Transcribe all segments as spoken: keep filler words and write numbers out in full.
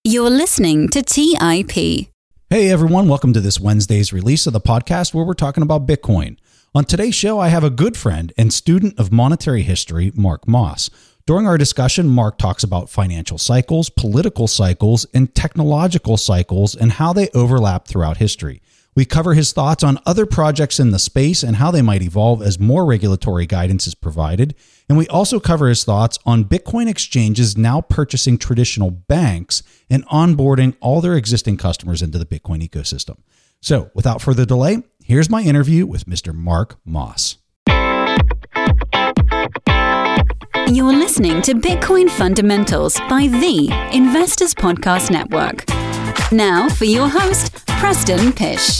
You're listening to T I P. Hey everyone, welcome to this Wednesday's release of the podcast where we're talking about Bitcoin. On today's show, I have a good friend and student of monetary history, Mark Moss. During our discussion, Mark talks about financial cycles, political cycles, and technological cycles and how they overlap throughout history. We cover his thoughts on other projects in the space and how they might evolve as more regulatory guidance is provided. And we also cover his thoughts on Bitcoin exchanges now purchasing traditional banks and onboarding all their existing customers into the Bitcoin ecosystem. So without further delay, here's my interview with Mister Mark Moss. You're listening to Bitcoin Fundamentals by the Investors Podcast Network. Now for your host, Preston Pysh.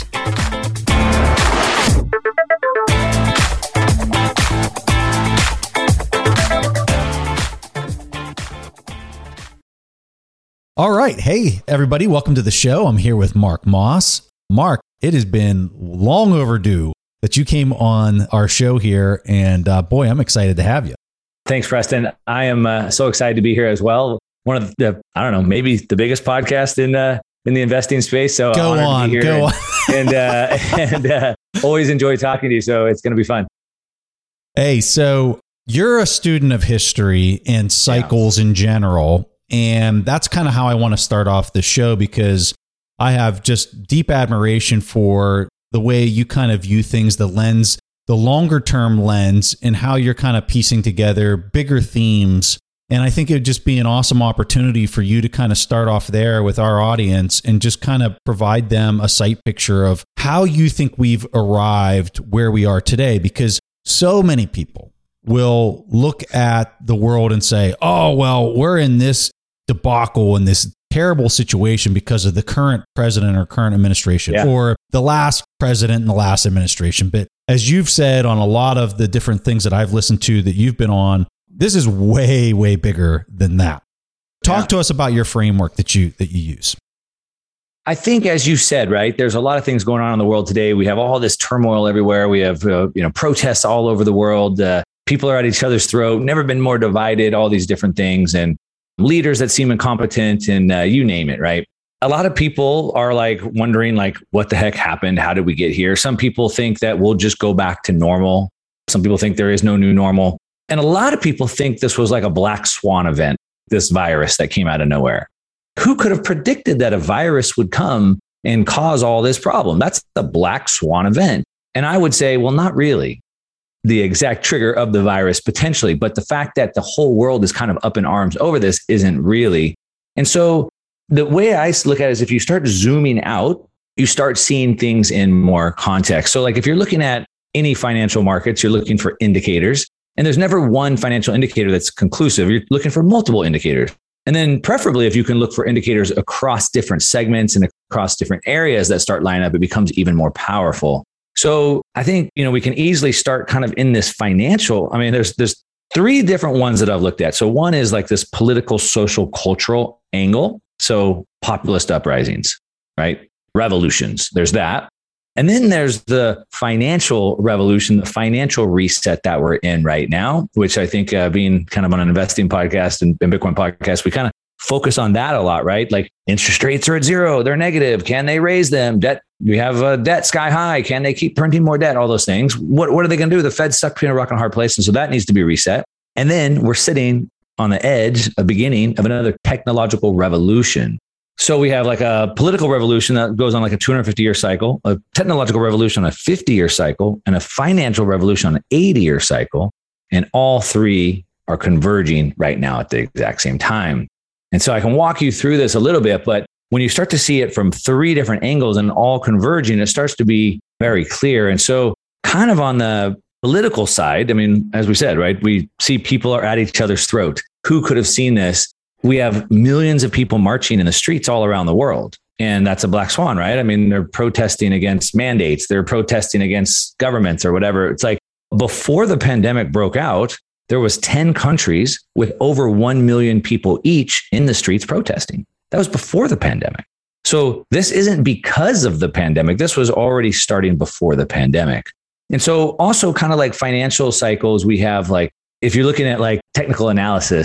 All right. Hey, everybody. Welcome to the show. I'm here with Mark Moss. Mark, it has been long overdue that you came on our show here. And uh, boy, I'm excited to have you. Thanks, Preston. I am uh, so excited to be here as well. One of the, I don't know, maybe the biggest podcast in uh, in the investing space. So go on, to be here go and, on. and, uh, and uh, always enjoy talking to you. So it's going to be fun. Hey, so you're a student of history and cycles yeah. in general. And that's kind of how I want to start off the show, because I have just deep admiration for the way you kind of view things, the lens, the longer term lens, and how you're kind of piecing together bigger themes. And I think it would just be an awesome opportunity for you to kind of start off there with our audience and just kind of provide them a sight picture of how you think we've arrived where we are today. Because so many people will look at the world and say, oh, well, we're in this debacle in this terrible situation because of the current president or current administration yeah. or the last president and the last administration. But as you've said on a lot of the different things that I've listened to that you've been on, this is way, way bigger than that. Talk yeah. to us about your framework that you that you use. I think, as you said, right, there's a lot of things going on in the world today. We have all this turmoil everywhere. We have uh, you know protests all over the world. Uh, people are at each other's throat. Never been more divided. All these different things and leaders that seem incompetent, and uh, you name it. Right. A lot of people are like wondering, like, what the heck happened? How did we get here? Some people think that we'll just go back to normal. Some people think there is no new normal. And a lot of people think this was like a black swan event, this virus that came out of nowhere. Who could have predicted that a virus would come and cause all this problem? That's the black swan event. And I would say, well, not really the exact trigger of the virus potentially, but the fact that the whole world is kind of up in arms over this isn't really. And so the way I look at it is, if you start zooming out, you start seeing things in more context. So like if you're looking at any financial markets, you're looking for indicators. And there's never one financial indicator that's conclusive. You're looking for multiple indicators. And then preferably, if you can look for indicators across different segments and across different areas that start lining up, it becomes even more powerful. So I think, you know, we can easily start kind of in this financial. I mean, there's there's three different ones that I've looked at. So one is like this political, social, cultural angle. So populist uprisings, right? Revolutions. There's that. And then there's the financial revolution, the financial reset that we're in right now, which I think uh, being kind of on an investing podcast and, and Bitcoin podcast, we kind of focus on that a lot, right? Like interest rates are at zero, they're negative. Can they raise them? Debt, we have uh, debt sky high. Can they keep printing more debt? All those things. What, what are they going to do? The Fed's stuck between a rock and a hard place. And so that needs to be reset. And then we're sitting on the edge, a beginning of another technological revolution. So we have like a political revolution that goes on like a two hundred fifty year cycle, a technological revolution on a fifty year cycle, and a financial revolution on an eighty year cycle. And all three are converging right now at the exact same time. And so I can walk you through this a little bit, but when you start to see it from three different angles and all converging, it starts to be very clear. And so kind of on the political side, I mean, as we said, right, we see people are at each other's throat. Who could have seen this? We have millions of people marching in the streets all around the world. And that's a black swan, right? I mean, they're protesting against mandates. They're protesting against governments or whatever. It's like before the pandemic broke out, there was ten countries with over one million people each in the streets protesting. That was before the pandemic. So this isn't because of the pandemic. This was already starting before the pandemic. And so also kind of like financial cycles, we have like, if you're looking at like technical analysis,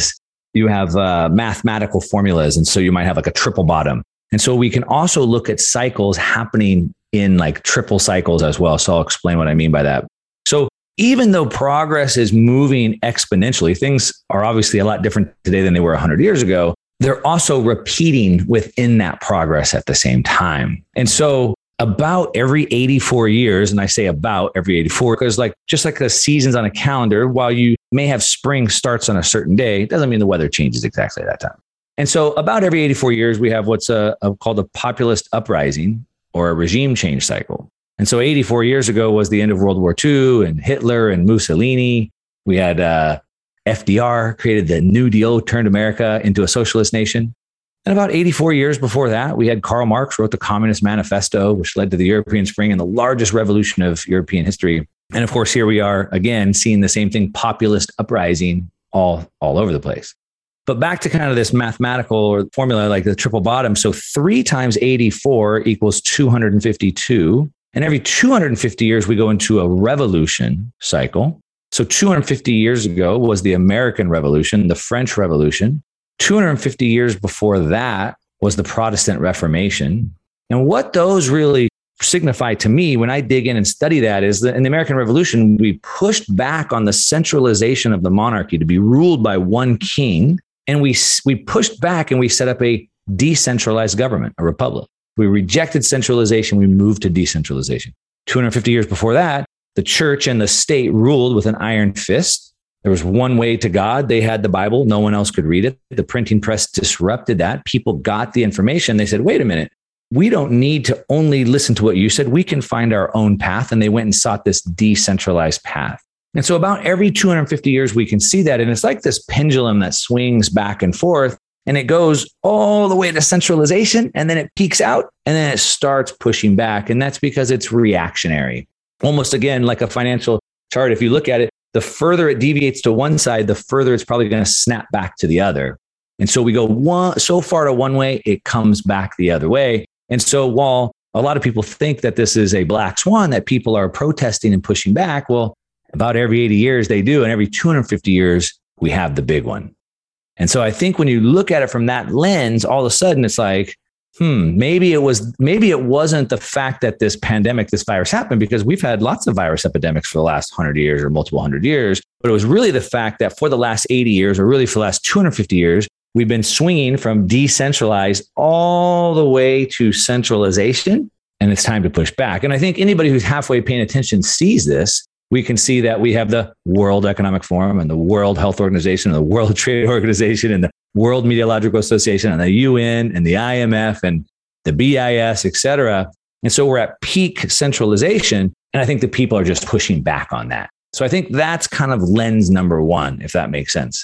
you have uh, mathematical formulas. And so you might have like a triple bottom. And so we can also look at cycles happening in like triple cycles as well. So I'll explain what I mean by that. So even though progress is moving exponentially, things are obviously a lot different today than they were one hundred years ago. They're also repeating within that progress at the same time. And so about every eighty-four years, and I say about every eighty-four, because like just like the seasons on a calendar, while you may have spring starts on a certain day, it doesn't mean the weather changes exactly at that time. And so about every eighty-four years, we have what's a, a, called a populist uprising or a regime change cycle. And so eighty-four years ago was the end of World War Two and Hitler and Mussolini. We had uh, F D R created the New Deal, turned America into a socialist nation. And about eighty-four years before that, we had Karl Marx wrote the Communist Manifesto, which led to the European Spring and the largest revolution of European history. And of course, here we are again, seeing the same thing, populist uprising all, all over the place. But back to kind of this mathematical formula, like the triple bottom. So three times eighty-four equals two hundred fifty-two. And every two hundred fifty years, we go into a revolution cycle. So two hundred fifty years ago was the American Revolution, the French Revolution. two hundred fifty years before that was the Protestant Reformation. And what those really signify to me when I dig in and study that is that in the American Revolution, we pushed back on the centralization of the monarchy to be ruled by one king. And we, we pushed back and we set up a decentralized government, a republic. We rejected centralization. We moved to decentralization. two hundred fifty years before that, the church and the state ruled with an iron fist. There was one way to God. They had the Bible. No one else could read it. The printing press disrupted that. People got the information. They said, wait a minute. We don't need to only listen to what you said. We can find our own path. And they went and sought this decentralized path. And so about every two hundred fifty years, we can see that. And it's like this pendulum that swings back and forth. And it goes all the way to centralization. And then it peaks out. And then it starts pushing back. And that's because it's reactionary. Almost again, like a financial chart. If you look at it, the further it deviates to one side, the further it's probably going to snap back to the other. And so we go one, so far to one way, it comes back the other way. And so while a lot of people think that this is a black swan, that people are protesting and pushing back, well, about every eighty years they do. And every two hundred fifty years, we have the big one. And so I think when you look at it from that lens, all of a sudden it's like, hmm, maybe it was, maybe it wasn't the fact that this pandemic, this virus happened, because we've had lots of virus epidemics for the last hundred years or multiple hundred years. But it was really the fact that for the last eighty years, or really for the last two hundred fifty years, we've been swinging from decentralized all the way to centralization. And it's time to push back. And I think anybody who's halfway paying attention sees this. We can see that we have the World Economic Forum and the World Health Organization and the World Trade Organization and the World Meteorological Association and the U N and the I M F and the B I S, et cetera. And so we're at peak centralization. And I think the people are just pushing back on that. So I think that's kind of lens number one, if that makes sense.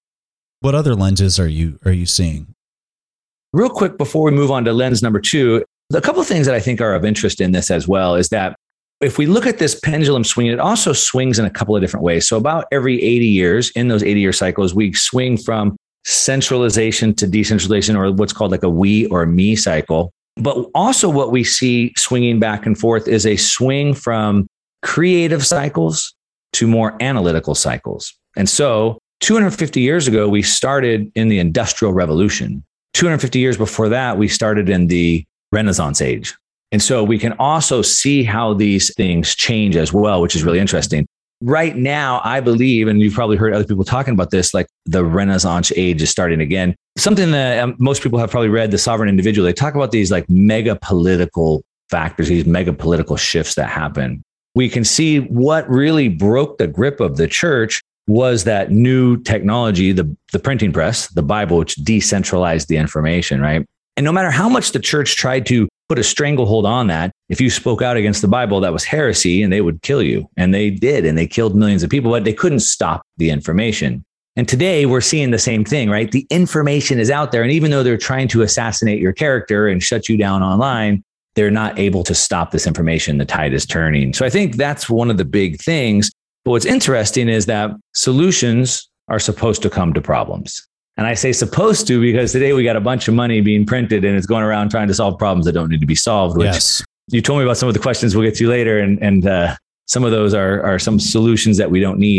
What other lenses are you are you seeing? Real quick, before we move on to lens number two, a couple of things that I think are of interest in this as well is that if we look at this pendulum swing, it also swings in a couple of different ways. So about every eighty years, in those eighty-year cycles, we swing from centralization to decentralization, or what's called like a we or a me cycle. But also what we see swinging back and forth is a swing from creative cycles to more analytical cycles. And so two hundred fifty years ago, we started in the Industrial Revolution. two hundred fifty years before that, we started in the Renaissance age. And so we can also see how these things change as well, which is really interesting. Right now, I believe, and you've probably heard other people talking about this, like the Renaissance age is starting again. Something that um, most people have probably read, The Sovereign Individual. They talk about these like mega political factors, these mega political shifts that happen. We can see what really broke the grip of the church was that new technology, the, the printing press, the Bible, which decentralized the information, right? And no matter how much the church tried to put a stranglehold on that, if you spoke out against the Bible, that was heresy and they would kill you. And they did, and they killed millions of people, but they couldn't stop the information. And today we're seeing the same thing, right? The information is out there. And even though they're trying to assassinate your character and shut you down online, they're not able to stop this information. The tide is turning. So I think that's one of the big things. But what's interesting is that solutions are supposed to come to problems. And I say supposed to because today we got a bunch of money being printed and it's going around trying to solve problems that don't need to be solved. Which yes. You told me about some of the questions we'll get to later. And, and uh, some of those are, are some solutions that we don't need.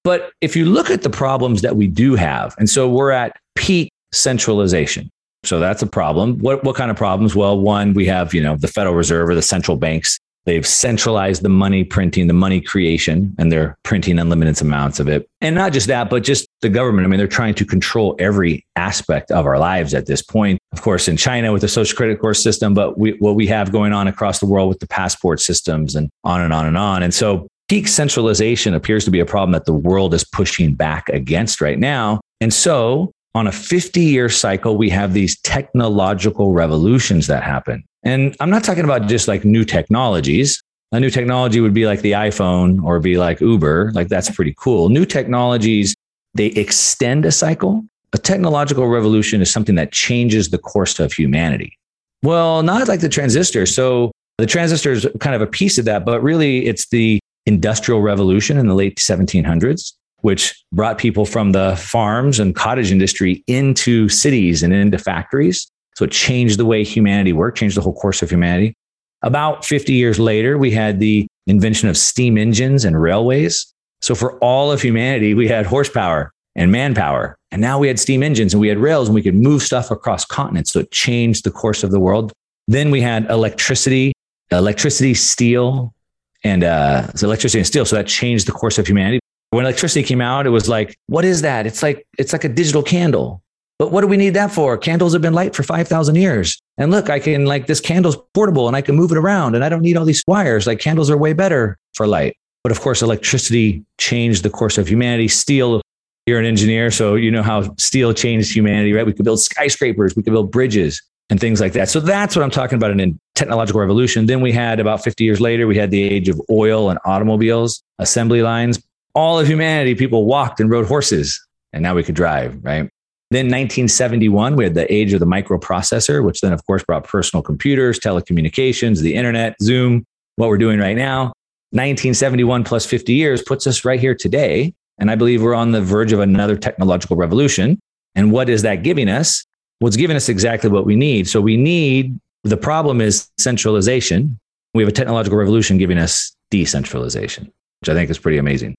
But if you look at the problems that we do have, and so we're at peak centralization. So that's a problem. What what kind of problems? Well, one, we have, you know, the Federal Reserve or the central banks. They've centralized the money printing, the money creation, and they're printing unlimited amounts of it. And not just that, but just the government. I mean, they're trying to control every aspect of our lives at this point. Of course, in China with the social credit score system, but we, what we have going on across the world with the passport systems and on and on and on. And so peak centralization appears to be a problem that the world is pushing back against right now. And so on a fifty-year cycle, we have these technological revolutions that happen. And I'm not talking about just like new technologies. A new technology would be like the iPhone or be like Uber. Like that's pretty cool. New technologies, they extend a cycle. A technological revolution is something that changes the course of humanity. Well, not like the transistor. So the transistor is kind of a piece of that, but really it's the Industrial Revolution in the late seventeen hundreds, which brought people from the farms and cottage industry into cities and into factories. So it changed the way humanity worked, changed the whole course of humanity. About fifty years later, we had the invention of steam engines and railways. So for all of humanity, we had horsepower and manpower. And now we had steam engines and we had rails and we could move stuff across continents. So it changed the course of the world. Then we had electricity, electricity, steel, and uh, so electricity and steel. So that changed the course of humanity. When electricity came out, it was like, what is that? It's like, it's like a digital candle. But what do we need that for? Candles have been light for five thousand years. And look, I can like this candle's portable and I can move it around and I don't need all these wires. Like candles are way better for light. But of course, electricity changed the course of humanity. Steel, you're an engineer, so you know how steel changed humanity, right? We could build skyscrapers, we could build bridges and things like that. So that's what I'm talking about in a technological revolution. Then we had about fifty years later, we had the age of oil and automobiles, assembly lines. All of humanity, people walked and rode horses and now we could drive, right? Then nineteen seventy-one, we had the age of the microprocessor, which then, of course, brought personal computers, telecommunications, the internet, Zoom, what we're doing right now. nineteen seventy-one plus fifty years puts us right here today. And I believe we're on the verge of another technological revolution. And what is that giving us? Well, it's giving us exactly what we need. So we need, the problem is centralization. We have a technological revolution giving us decentralization, which I think is pretty amazing.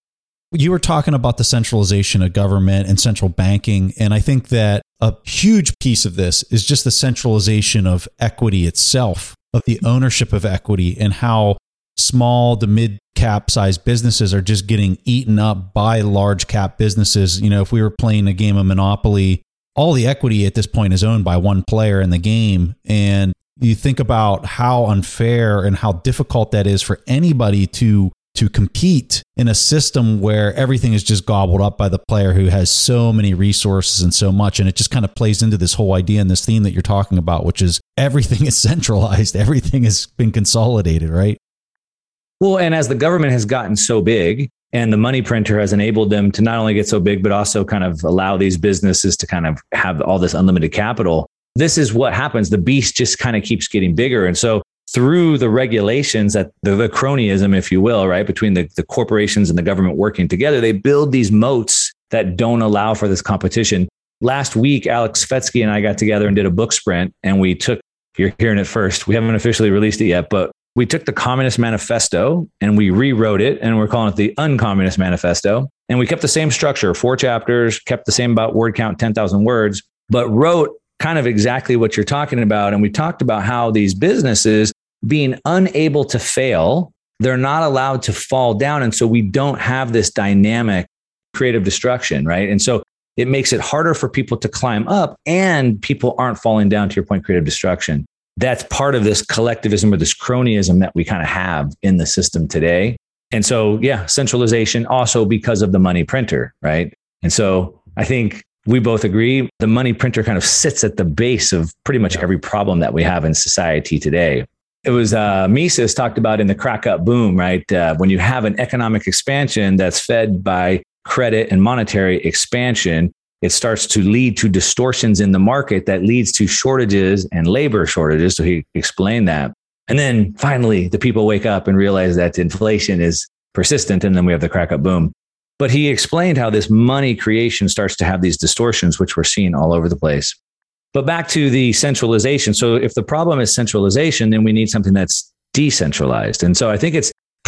You were talking about the centralization of government and central banking. And I think that a huge piece of this is just the centralization of equity itself, of the ownership of equity, and how small to mid cap sized businesses are just getting eaten up by large cap businesses. You know, if we were playing a game of Monopoly, all the equity at this point is owned by one player in the game. And you think about how unfair and how difficult that is for anybody to to compete in a system where everything is just gobbled up by the player who has so many resources and so much. And it just kind of plays into this whole idea and this theme that you're talking about, which is everything is centralized. Everything has been consolidated, right? Well, and as the government has gotten so big and the money printer has enabled them to not only get so big, but also kind of allow these businesses to kind of have all this unlimited capital, this is what happens. The beast just kind of keeps getting bigger. And so through the regulations, that the, the cronyism, if you will, right, between the, the corporations and the government working together, they build these moats that don't allow for this competition. Last week, Alex Svetsky and I got together and did a book sprint, and we took, you're hearing it first, we haven't officially released it yet, but we took the Communist Manifesto and we rewrote it, and we're calling it the Uncommunist Manifesto. And we kept the same structure, four chapters, kept the same about word count, ten thousand words, but wrote kind of exactly what you're talking about. And we talked about how these businesses, being unable to fail, they're not allowed to fall down. And so we don't have this dynamic creative destruction, right? And so it makes it harder for people to climb up, and people aren't falling down, to your point, creative destruction. That's part of this collectivism or this cronyism that we kind of have in the system today. And so, yeah, centralization also because of the money printer, right? And so I think we both agree the money printer kind of sits at the base of pretty much every problem that we have in society today. It was uh, Mises talked about in the crack up boom, right? Uh, when you have an economic expansion that's fed by credit and monetary expansion, it starts to lead to distortions in the market that leads to shortages and labor shortages. So he explained that. And then finally, the people wake up and realize that inflation is persistent. And then we have the crack up boom. But he explained how this money creation starts to have these distortions, which we're seeing all over the place. But back to the centralization. So if the problem is centralization, then we need something that's decentralized. And so I think it's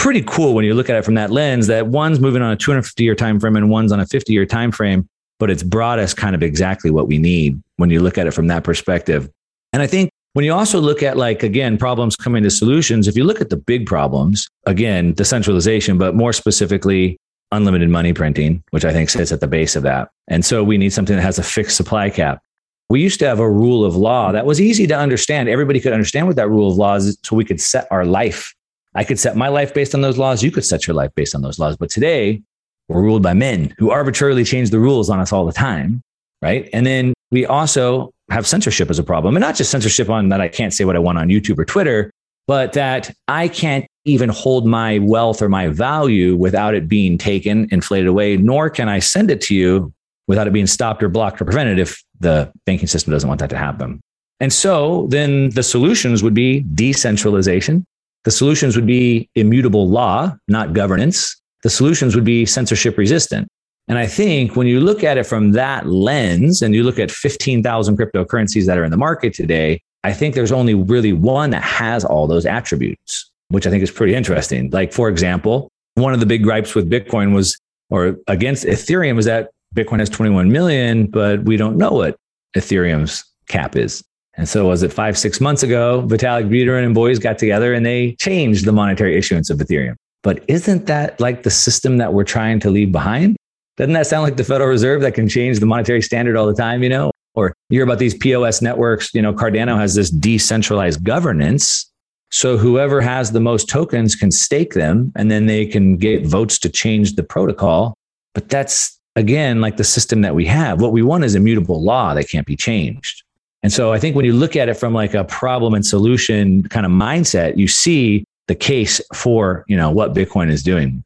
pretty cool when you look at it from that lens, that one's moving on a two hundred fifty year time frame and one's on a fifty year time frame, but it's brought us kind of exactly what we need when you look at it from that perspective. And I think when you also look at, like, again, problems coming to solutions, if you look at the big problems, again, decentralization, but more specifically, unlimited money printing, which I think sits at the base of that. And so we need something that has a fixed supply cap. We used to have a rule of law that was easy to understand. Everybody could understand what that rule of law is, so we could set our life. I could set my life based on those laws. You could set your life based on those laws. But today, we're ruled by men who arbitrarily change the rules on us all the time, right? And then we also have censorship as a problem. And not just censorship on that I can't say what I want on YouTube or Twitter, but that I can't even hold my wealth or my value without it being taken, inflated away, nor can I send it to you without it being stopped or blocked or prevented if the banking system doesn't want that to happen. And so then the solutions would be decentralization. The solutions would be immutable law, not governance. The solutions would be censorship resistant. And I think when you look at it from that lens and you look at fifteen thousand cryptocurrencies that are in the market today, I think there's only really one that has all those attributes, which I think is pretty interesting. Like, for example, one of the big gripes with Bitcoin was, or against Ethereum, was that Bitcoin has twenty-one million, but we don't know what Ethereum's cap is. And so was it five, six months ago, Vitalik Buterin and boys got together and they changed the monetary issuance of Ethereum. But isn't that like the system that we're trying to leave behind? Doesn't that sound like the Federal Reserve that can change the monetary standard all the time, you know? Or you hear about these P O S networks, you know, Cardano has this decentralized governance. So whoever has the most tokens can stake them and then they can get votes to change the protocol. But that's, again, like the system that we have. What we want is immutable law that can't be changed. And so I think when you look at it from like a problem and solution kind of mindset, you see the case for, you know, what Bitcoin is doing.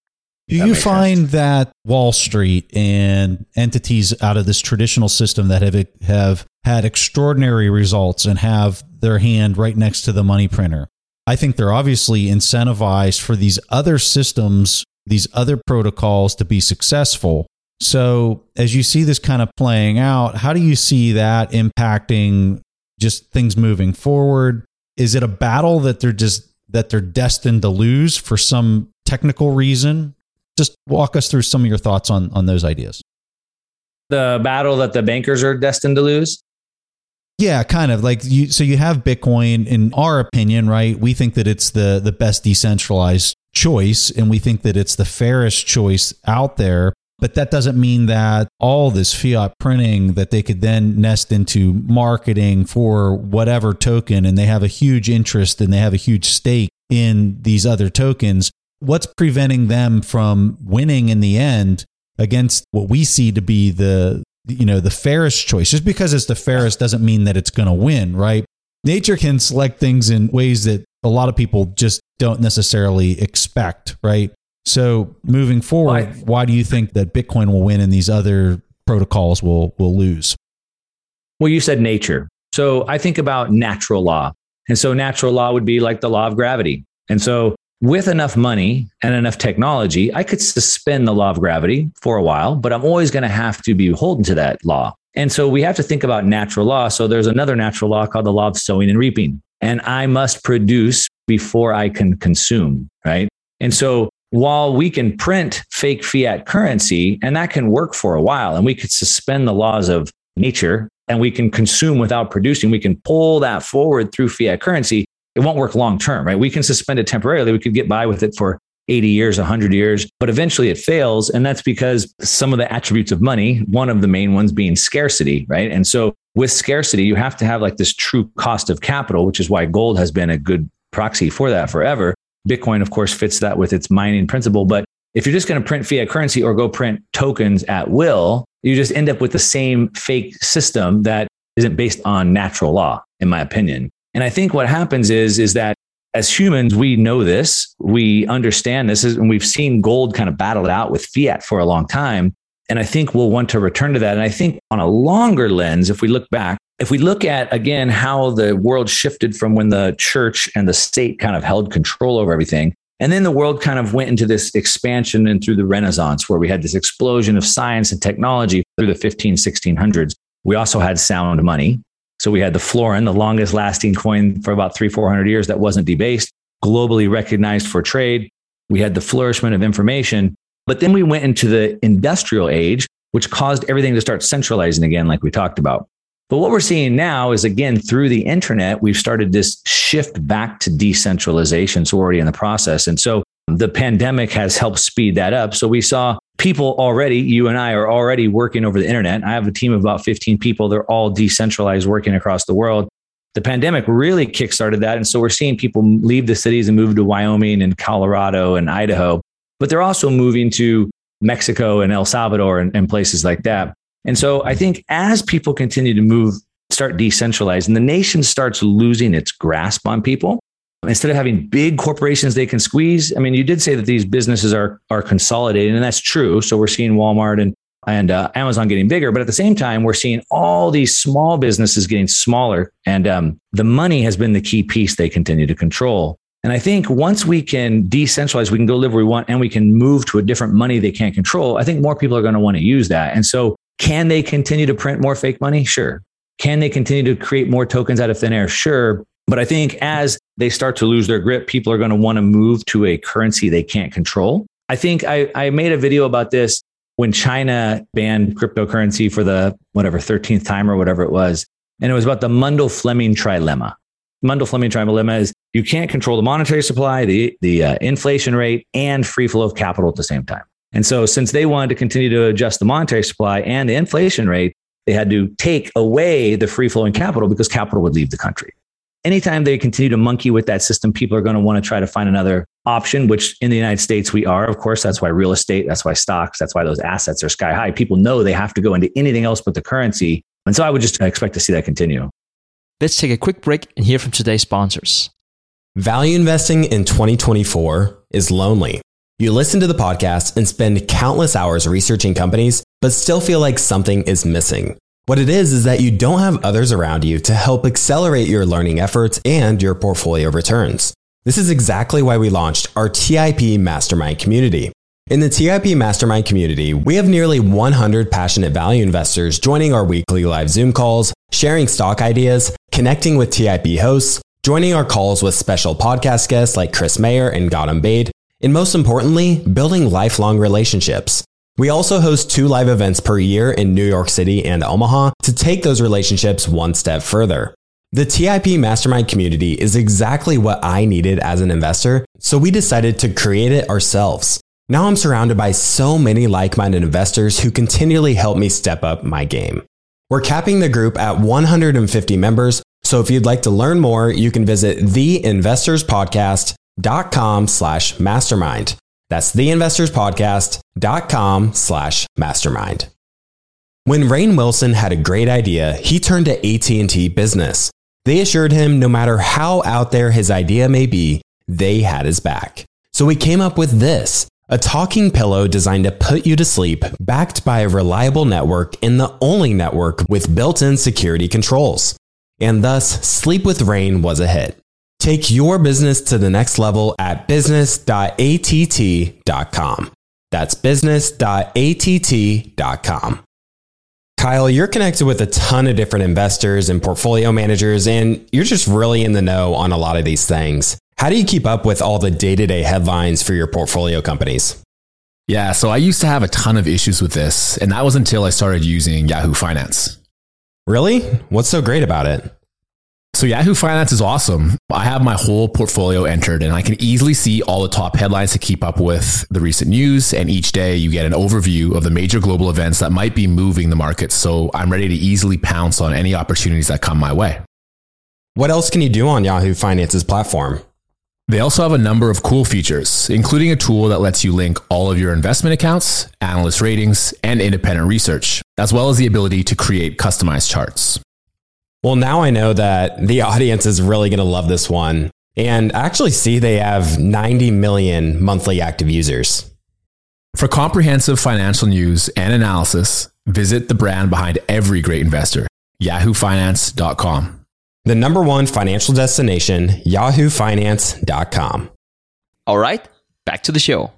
Do you find sense? that Wall Street and entities out of this traditional system that have have had extraordinary results and have their hand right next to the money printer, I think they're obviously incentivized for these other systems, these other protocols to be successful. So as you see this kind of playing out, how do you see that impacting just things moving forward? Is it a battle that they're just that they're destined to lose for some technical reason? Just walk us through some of your thoughts on, on those ideas. The battle that the bankers are destined to lose? Yeah, kind of like you. So you have Bitcoin, in our opinion, right? We think that it's the, the best decentralized choice, and we think that it's the fairest choice out there. But that doesn't mean that all this fiat printing that they could then nest into marketing for whatever token, and they have a huge interest and they have a huge stake in these other tokens. What's preventing them from winning in the end against what we see to be the, you know, the fairest choice? Just because it's the fairest doesn't mean that it's going to win, right? Nature can select things in ways that a lot of people just don't necessarily expect, right? So moving forward, why, why do you think that Bitcoin will win and these other protocols will will lose? Well, you said nature. So I think about natural law. And so natural law would be like the law of gravity. And so with enough money and enough technology, I could suspend the law of gravity for a while, but I'm always going to have to be beholden to that law. And so we have to think about natural law. So there's another natural law called the law of sowing and reaping. And I must produce before I can consume, right? And so while we can print fake fiat currency, and that can work for a while, and we could suspend the laws of nature, and we can consume without producing, we can pull that forward through fiat currency. It won't work long term, right? We can suspend it temporarily. We could get by with it for eighty years, one hundred years, but eventually it fails. And that's because some of the attributes of money, one of the main ones being scarcity, right? And so with scarcity, you have to have like this true cost of capital, which is why gold has been a good proxy for that forever. Bitcoin, of course, fits that with its mining principle. But if you're just going to print fiat currency or go print tokens at will, you just end up with the same fake system that isn't based on natural law, in my opinion. And I think what happens is, is that as humans, we know this, we understand this, and we've seen gold kind of battle it out with fiat for a long time. And I think we'll want to return to that. And I think on a longer lens, if we look back, if we look at, again, how the world shifted from when the church and the state kind of held control over everything, and then the world kind of went into this expansion and through the Renaissance, where we had this explosion of science and technology through the fifteen, sixteen hundreds. We also had sound money. So we had the florin, the longest lasting coin for about three, four hundred years that wasn't debased, globally recognized for trade. We had the flourishment of information, but then we went into the industrial age, which caused everything to start centralizing again, like we talked about. But what we're seeing now is, again, through the internet, we've started this shift back to decentralization. So we're already in the process. And so the pandemic has helped speed that up. So we saw people already, you and I are already working over the internet. I have a team of about fifteen people. They're all decentralized, working across the world. The pandemic really kickstarted that. And so we're seeing people leave the cities and move to Wyoming and Colorado and Idaho, but they're also moving to Mexico and El Salvador and, and places like that. And so I think as people continue to move, start decentralizing, the nation starts losing its grasp on people. Instead of having big corporations they can squeeze, I mean, you did say that these businesses are are consolidating, and that's true. So we're seeing Walmart and and uh, Amazon getting bigger, but at the same time, we're seeing all these small businesses getting smaller, and um, the money has been the key piece they continue to control. And I think once we can decentralize, we can go live where we want, and we can move to a different money they can't control. I think more people are going to want to use that. And so, can they continue to print more fake money? Sure. Can they continue to create more tokens out of thin air? Sure. But I think as they start to lose their grip, people are going to want to move to a currency they can't control. I think I, I made a video about this when China banned cryptocurrency for the whatever thirteenth time or whatever it was. And it was about the Mundell-Fleming trilemma. Mundell-Fleming trilemma is you can't control the monetary supply, the, the uh, inflation rate, and free flow of capital at the same time. And so since they wanted to continue to adjust the monetary supply and the inflation rate, they had to take away the free flowing capital because capital would leave the country. Anytime they continue to monkey with that system, people are going to want to try to find another option, which in the United States we are. Of course, that's why real estate, that's why stocks, that's why those assets are sky high. People know they have to go into anything else but the currency. And so I would just expect to see that continue. Let's take a quick break and hear from today's sponsors. Value investing in twenty twenty-four is lonely. You listen to the podcast and spend countless hours researching companies, but still feel like something is missing. What it is, is that you don't have others around you to help accelerate your learning efforts and your portfolio returns. This is exactly why we launched our T I P Mastermind community. In the T I P Mastermind community, we have nearly one hundred passionate value investors joining our weekly live Zoom calls, sharing stock ideas, connecting with T I P hosts, joining our calls with special podcast guests like Chris Mayer and Gautam Baid, and most importantly, building lifelong relationships. We also host two live events per year in New York City and Omaha to take those relationships one step further. The T I P Mastermind community is exactly what I needed as an investor, so we decided to create it ourselves. Now I'm surrounded by so many like-minded investors who continually help me step up my game. We're capping the group at one hundred fifty members, so if you'd like to learn more, you can visit theinvestorspodcast.com slash mastermind. That's theinvestorspodcast.com slash mastermind. When Rainn Wilson had a great idea, he turned to A T and T Business. They assured him no matter how out there his idea may be, they had his back. So we came up with this, a talking pillow designed to put you to sleep, backed by a reliable network and the only network with built-in security controls. And thus, Sleep with Rainn was a hit. Take your business to the next level at business dot a t t dot com. That's business dot a t t dot com. Kyle, you're connected with a ton of different investors and portfolio managers, and you're just really in the know on a lot of these things. How do you keep up with all the day-to-day headlines for your portfolio companies? Yeah, so I used to have a ton of issues with this, and that was until I started using Yahoo Finance. Really? What's so great about it? So Yahoo Finance is awesome. I have my whole portfolio entered and I can easily see all the top headlines to keep up with the recent news. And each day you get an overview of the major global events that might be moving the market. So I'm ready to easily pounce on any opportunities that come my way. What else can you do on Yahoo Finance's platform? They also have a number of cool features, including a tool that lets you link all of your investment accounts, analyst ratings, and independent research, as well as the ability to create customized charts. Well, now I know that the audience is really going to love this one, and actually see they have ninety million monthly active users. For comprehensive financial news and analysis, visit the brand behind every great investor, yahoo finance dot com. The number one financial destination, yahoo finance dot com. All right, back to the show.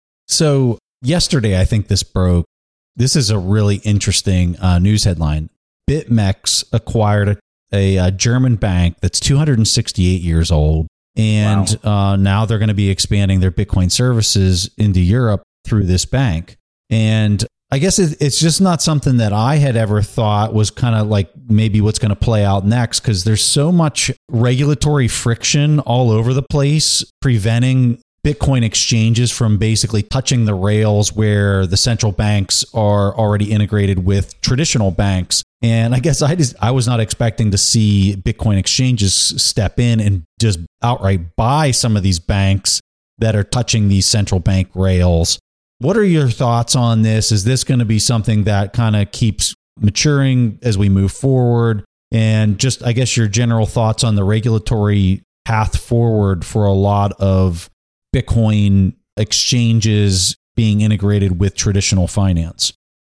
So yesterday, I think this broke. This is a really interesting uh, news headline. BitMEX acquired a, a, a German bank that's two hundred sixty-eight years old, And wow. uh, now they're going to be expanding their Bitcoin services into Europe through this bank. And I guess it, it's just not something that I had ever thought was kind of like maybe what's going to play out next, because there's so much regulatory friction all over the place, preventing Bitcoin exchanges from basically touching the rails where the central banks are already integrated with traditional banks. And I guess I just I was not expecting to see Bitcoin exchanges step in and just outright buy some of these banks that are touching these central bank rails. What are your thoughts on this? Is this going to be something that kind of keeps maturing as we move forward? And just, I guess, your general thoughts on the regulatory path forward for a lot of Bitcoin exchanges being integrated with traditional finance.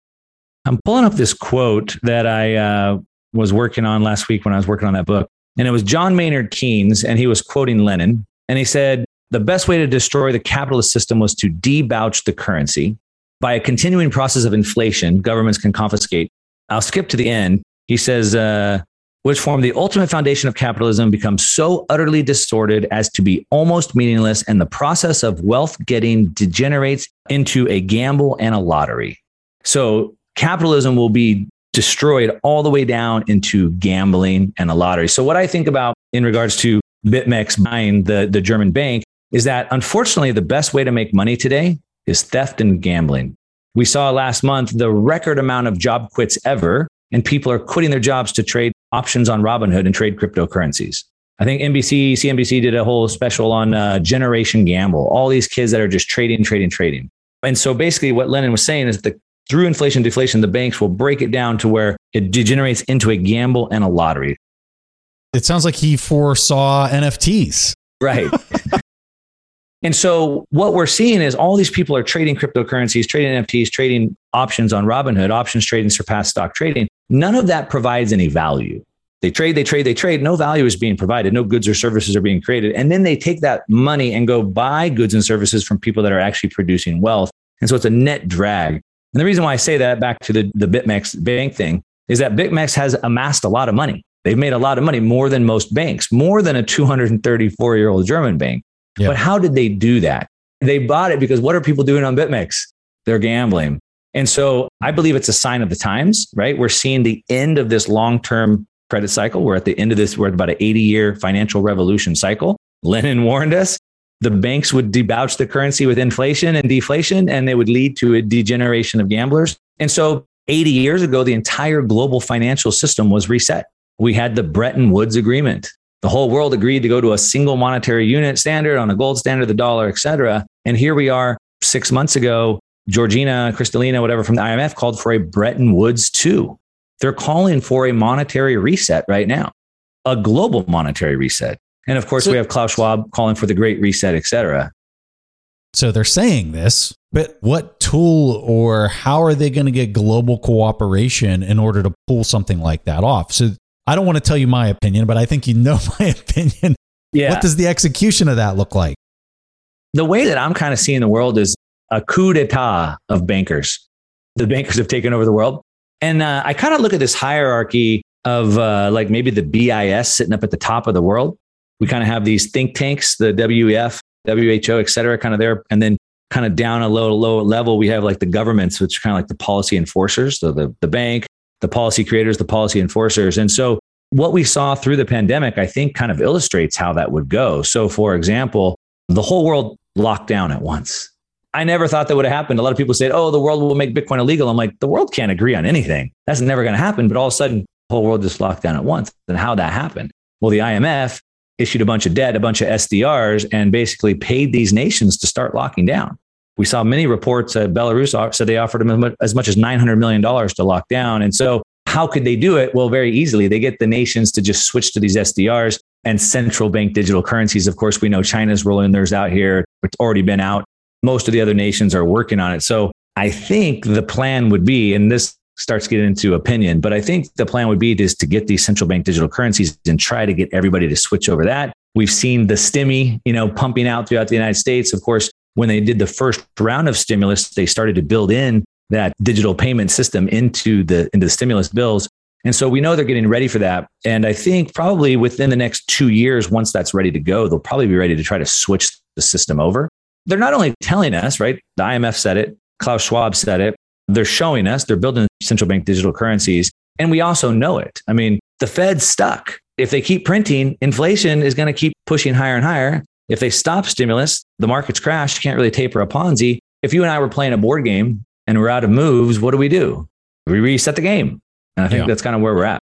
I'm pulling up this quote that I uh, was working on last week when I was working on that book. And it was John Maynard Keynes, and he was quoting Lenin. And he said, the best way to destroy the capitalist system was to debauch the currency. By a continuing process of inflation, governments can confiscate. I'll skip to the end. He says, uh, which form the ultimate foundation of capitalism becomes so utterly distorted as to be almost meaningless, and the process of wealth getting degenerates into a gamble and a lottery. So capitalism will be destroyed all the way down into gambling and a lottery. So what I think about in regards to BitMEX buying the, the German bank is that, unfortunately, the best way to make money today is theft and gambling. We saw last month the record amount of job quits ever, and people are quitting their jobs to trade options on Robinhood and trade cryptocurrencies. I think N B C, C N B C did a whole special on uh, Generation Gamble, all these kids that are just trading, trading, trading. And so basically what Lenin was saying is that through inflation, deflation, the banks will break it down to where it degenerates into a gamble and a lottery. It sounds like he foresaw N F Ts. Right. And so what we're seeing is all these people are trading cryptocurrencies, trading N F Ts, trading options on Robinhood, options trading, surpass stock trading. None of that provides any value. They trade, they trade, they trade. No value is being provided. No goods or services are being created. And then they take that money and go buy goods and services from people that are actually producing wealth. And so it's a net drag. And the reason why I say that, back to the, the BitMEX bank thing, is that BitMEX has amassed a lot of money. They've made a lot of money, more than most banks, more than a two hundred thirty-four-year-old German bank. Yep. But how did they do that? They bought it because what are people doing on BitMEX? They're gambling. And so I believe it's a sign of the times, right? We're seeing the end of this long-term credit cycle. We're at the end of this. We're at about an eighty-year financial revolution cycle. Lenin warned us the banks would debauch the currency with inflation and deflation, and they would lead to a degeneration of gamblers. And so eighty years ago, the entire global financial system was reset. We had the Bretton Woods Agreement. The whole world agreed to go to a single monetary unit standard on a gold standard, the dollar, et cetera. And here we are six months ago, Georgina, Kristalina, whatever from the I M F called for a Bretton Woods two. They're calling for a monetary reset right now, a global monetary reset. And of course, so, we have Klaus Schwab calling for the Great Reset, et cetera. So they're saying this, but what tool or how are they going to get global cooperation in order to pull something like that off? So I don't want to tell you my opinion, but I think you know my opinion. Yeah. What does the execution of that look like? The way that I'm kind of seeing the world is a coup d'etat of bankers. The bankers have taken over the world. And uh, I kind of look at this hierarchy of uh, like maybe the B I S sitting up at the top of the world. We kind of have these think tanks, the W E F, W H O, et cetera, kind of there. And then kind of down a low, low level, we have like the governments, which are kind of like the policy enforcers. So the, the bank, the policy creators, the policy enforcers. And so what we saw through the pandemic, I think kind of illustrates how that would go. So for example, the whole world locked down at once. I never thought that would have happened. A lot of people said, oh, the world will make Bitcoin illegal. I'm like, the world can't agree on anything. That's never going to happen. But all of a sudden, the whole world just locked down at once. And how that happened? Well, the I M F issued a bunch of debt, a bunch of S D Rs, and basically paid these nations to start locking down. We saw many reports that Belarus said they offered them as much as nine hundred million dollars to lock down. And so how could they do it? Well, very easily. They get the nations to just switch to these S D Rs and central bank digital currencies. Of course, we know China's rolling theirs out here. It's already been out. Most of the other nations are working on it. So I think the plan would be, and this starts getting into opinion, but I think the plan would be is to get these central bank digital currencies and try to get everybody to switch over that. We've seen the stimmy, you know, pumping out throughout the United States. Of course, when they did the first round of stimulus, they started to build in that digital payment system into the into the stimulus bills. And so we know they're getting ready for that. And I think probably within the next two years, once that's ready to go, they'll probably be ready to try to switch the system over. They're not only telling us, right? The I M F said it, Klaus Schwab said it. They're showing us, they're building central bank digital currencies. And we also know it. I mean, the Fed's stuck. If they keep printing, inflation is going to keep pushing higher and higher. If they stop stimulus, the markets crash. You can't really taper a Ponzi. If you and I were playing a board game and we're out of moves, what do we do? We reset the game. And I think yeah. that's kind of where we're at.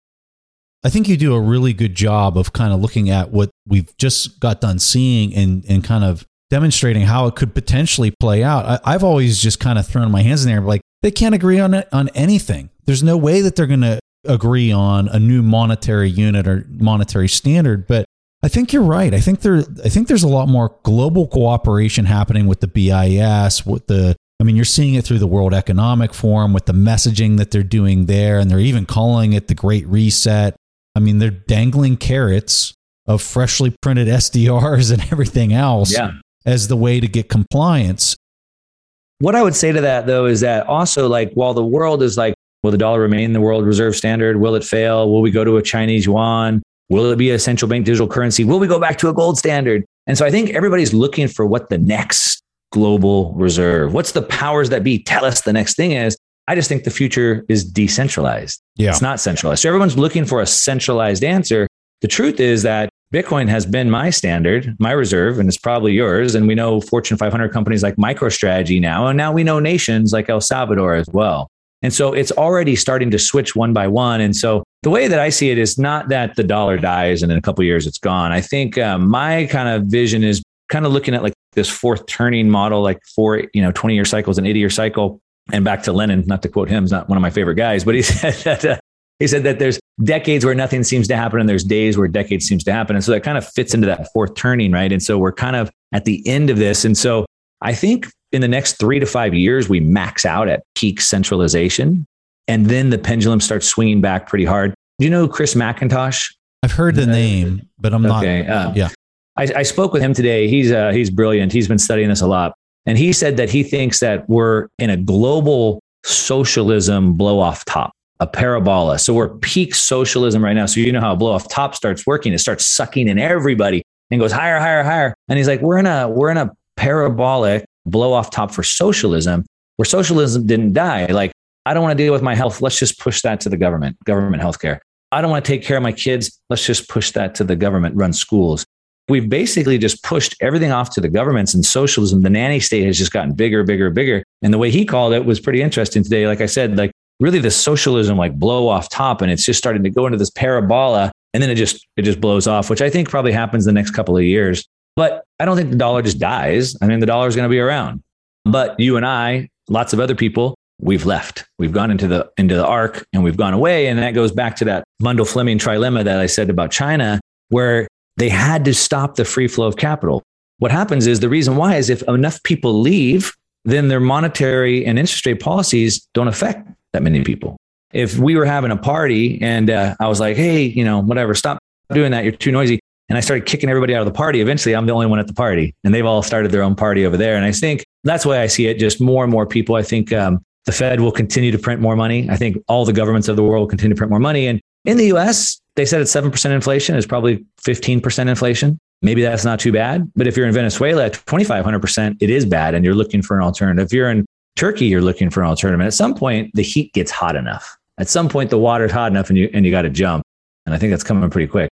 I think you do a really good job of kind of looking at what we've just got done seeing and, and kind of demonstrating how it could potentially play out. I, I've always just kind of thrown my hands in there, like they can't agree on it, on anything. There's no way that they're going to agree on a new monetary unit or monetary standard. But I think you're right. I think there, I think there's a lot more global cooperation happening with the B I S, with the, I mean, you're seeing it through the World Economic Forum with the messaging that they're doing there. And they're even calling it the Great Reset. I mean, they're dangling carrots of freshly printed S D Rs and everything else yeah. as the way to get compliance. What I would say to that, though, is that also, like, while the world is like, will the dollar remain the world reserve standard? Will it fail? Will we go to a Chinese yuan? Will it be a central bank digital currency? Will we go back to a gold standard? And so I think everybody's looking for what the next global reserve, what's the powers that be tell us the next thing is. I just think the future is decentralized. Yeah. It's not centralized. So everyone's looking for a centralized answer. The truth is that Bitcoin has been my standard, my reserve, and it's probably yours. And we know Fortune five hundred companies like MicroStrategy now, and now we know nations like El Salvador as well. And so it's already starting to switch one by one. And so the way that I see it is not that the dollar dies and in a couple of years it's gone. I think um, my kind of vision is kind of looking at like this fourth turning model, like four, you know, twenty year cycles, an eighty year cycle. And back to Lenin, not to quote him, he's not one of my favorite guys, but he said that uh, he said that there's decades where nothing seems to happen and there's days where decades seems to happen. And so that kind of fits into that fourth turning, right? And so we're kind of at the end of this. And so I think in the next three to five years, we max out at peak centralization. And then the pendulum starts swinging back pretty hard. Do you know Chris McIntosh? I've heard the name, but I'm not. Okay. Uh, yeah. I, I spoke with him today. He's uh, he's brilliant. He's been studying this a lot. And he said that he thinks that we're in a global socialism blow off top, a parabola. So we're peak socialism right now. So you know how a blow off top starts working. It starts sucking in everybody and goes higher, higher, higher. And he's like, we're in a, we're in a parabolic blow off top for socialism, where socialism didn't die. Like, I don't want to deal with my health. Let's just push that to the government, government healthcare. I don't want to take care of my kids. Let's just push that to the government run schools. We've basically just pushed everything off to the governments, and socialism, the nanny state, has just gotten bigger, bigger, bigger. And the way he called it was pretty interesting today. Like I said, like really the socialism like blow off top, and it's just starting to go into this parabola, and then it just, it just blows off, which I think probably happens the next couple of years. But I don't think the dollar just dies. I mean, the dollar is going to be around, but you and I, lots of other people, we've left. We've gone into the, into the arc and we've gone away. And that goes back to that Mundell-Fleming trilemma that I said about China, where they had to stop the free flow of capital. What happens is, the reason why is if enough people leave, then their monetary and interest rate policies don't affect that many people. If we were having a party and uh, I was like, hey, you know, whatever, stop doing that. You're too noisy. And I started kicking everybody out of the party. Eventually, I'm the only one at the party, and they've all started their own party over there. And I think that's why I see it. Just more and more people. I think um, the Fed will continue to print more money. I think all the governments of the world will continue to print more money. And in the U S, they said it's seven percent inflation. It's probably fifteen percent inflation. Maybe that's not too bad. But if you're in Venezuela at twenty-five hundred percent, it is bad. And you're looking for an alternative. If you're in Turkey, you're looking for an alternative. And at some point, the heat gets hot enough. At some point, the water's hot enough and you, and you got to jump. And I think that's coming pretty quick.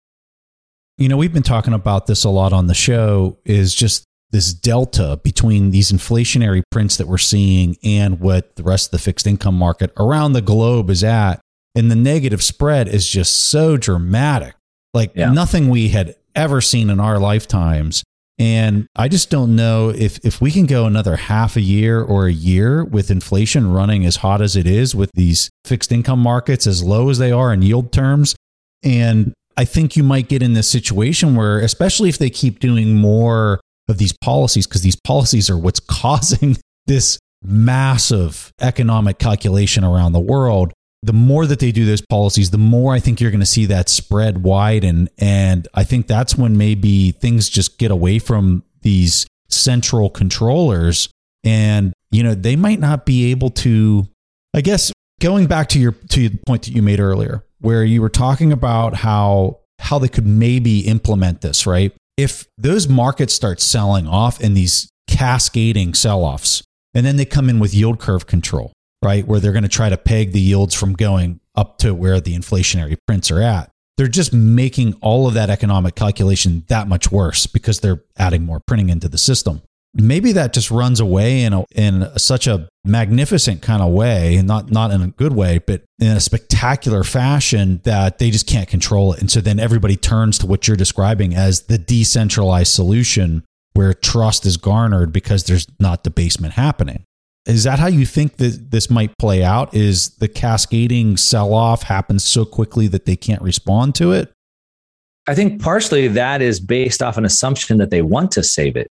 You know, we've been talking about this a lot on the show, is just this delta between these inflationary prints that we're seeing and what the rest of the fixed income market around the globe is at. And the negative spread is just so dramatic, like yeah. nothing we had ever seen in our lifetimes. And I just don't know if, if we can go another half a year or a year with inflation running as hot as it is, with these fixed income markets as low as they are in yield terms. And I think you might get in this situation where, especially if they keep doing more of these policies, because these policies are what's causing this massive economic calculation around the world. The more that they do those policies, the more I think you're going to see that spread widen. And I think that's when maybe things just get away from these central controllers. And, you know, they might not be able to, I guess, going back to your, to the point that you made earlier, where you were talking about how how they could maybe implement this, right? If those markets start selling off in these cascading sell-offs, and then they come in with yield curve control, right? Where they're going to try to peg the yields from going up to where the inflationary prints are at. They're just making all of that economic calculation that much worse because they're adding more printing into the system. Maybe that just runs away in a, in such a magnificent kind of way, not not in a good way, but in a spectacular fashion that they just can't control it. And so then everybody turns to what you're describing as the decentralized solution where trust is garnered because there's not debasement happening. Is that how you think that this might play out? Is the cascading sell-off happens so quickly that they can't respond to it? I think partially that is based off an assumption that they want to save it.